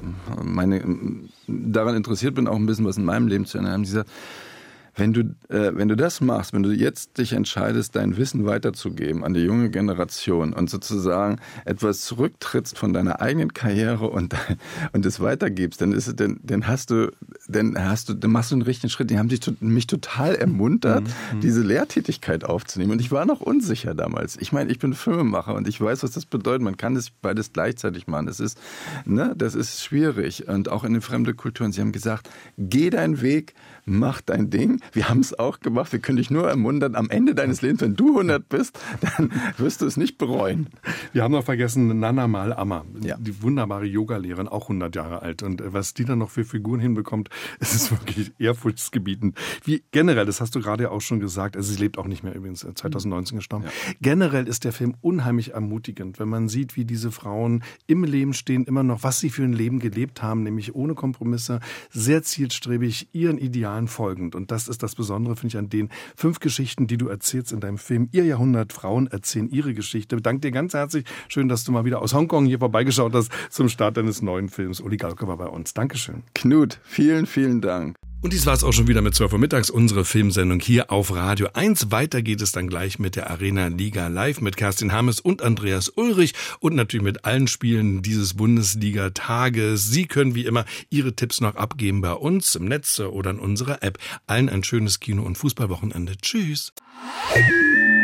daran interessiert bin, auch ein bisschen was in meinem Leben zu ändern. Haben sie gesagt, wenn du das machst, wenn du jetzt dich entscheidest, dein Wissen weiterzugeben an die junge Generation und sozusagen etwas zurücktrittst von deiner eigenen Karriere und es weitergibst, dann machst du einen richtigen Schritt. Die haben mich total ermuntert, diese Lehrtätigkeit aufzunehmen. Und ich war noch unsicher damals. Ich meine, ich bin Filmemacher und ich weiß, was das bedeutet. Man kann das beides gleichzeitig machen. Das ist schwierig. Und auch in den fremden Kulturen. Sie haben gesagt, geh deinen Weg, mach dein Ding. Wir haben es auch gemacht. Wir können dich nur ermuntern, am Ende deines Lebens, wenn du 100 bist, dann wirst du es nicht bereuen. Wir haben noch vergessen, Nana Mal Amma, die wunderbare Yoga-Lehrerin, auch 100 Jahre alt. Und was die dann noch für Figuren hinbekommt, es ist wirklich ehrfurchtsgebietend. Wie generell, das hast du gerade ja auch schon gesagt, also sie lebt auch nicht mehr übrigens, 2019 gestorben. Ja. Generell ist der Film unheimlich ermutigend, wenn man sieht, wie diese Frauen im Leben stehen, immer noch, was sie für ein Leben gelebt haben, nämlich ohne Kompromisse, sehr zielstrebig, ihren Idealen folgend. Und das ist das Besondere, finde ich, an den 5 Geschichten, die du erzählst in deinem Film. Ihr Jahrhundert, Frauen erzählen ihre Geschichte. Ich danke dir ganz herzlich. Schön, dass du mal wieder aus Hongkong hier vorbeigeschaut hast zum Start deines neuen Films. Uli Galke war bei uns. Dankeschön. Knut, vielen, vielen Dank. Und dies war es auch schon wieder mit 12 Uhr mittags, unsere Filmsendung hier auf Radio 1. Weiter geht es dann gleich mit der Arena Liga Live mit Kerstin Hammes und Andreas Ulrich und natürlich mit allen Spielen dieses Bundesliga-Tages. Sie können wie immer Ihre Tipps noch abgeben bei uns im Netz oder in unserer App. Allen ein schönes Kino- und Fußballwochenende. Tschüss.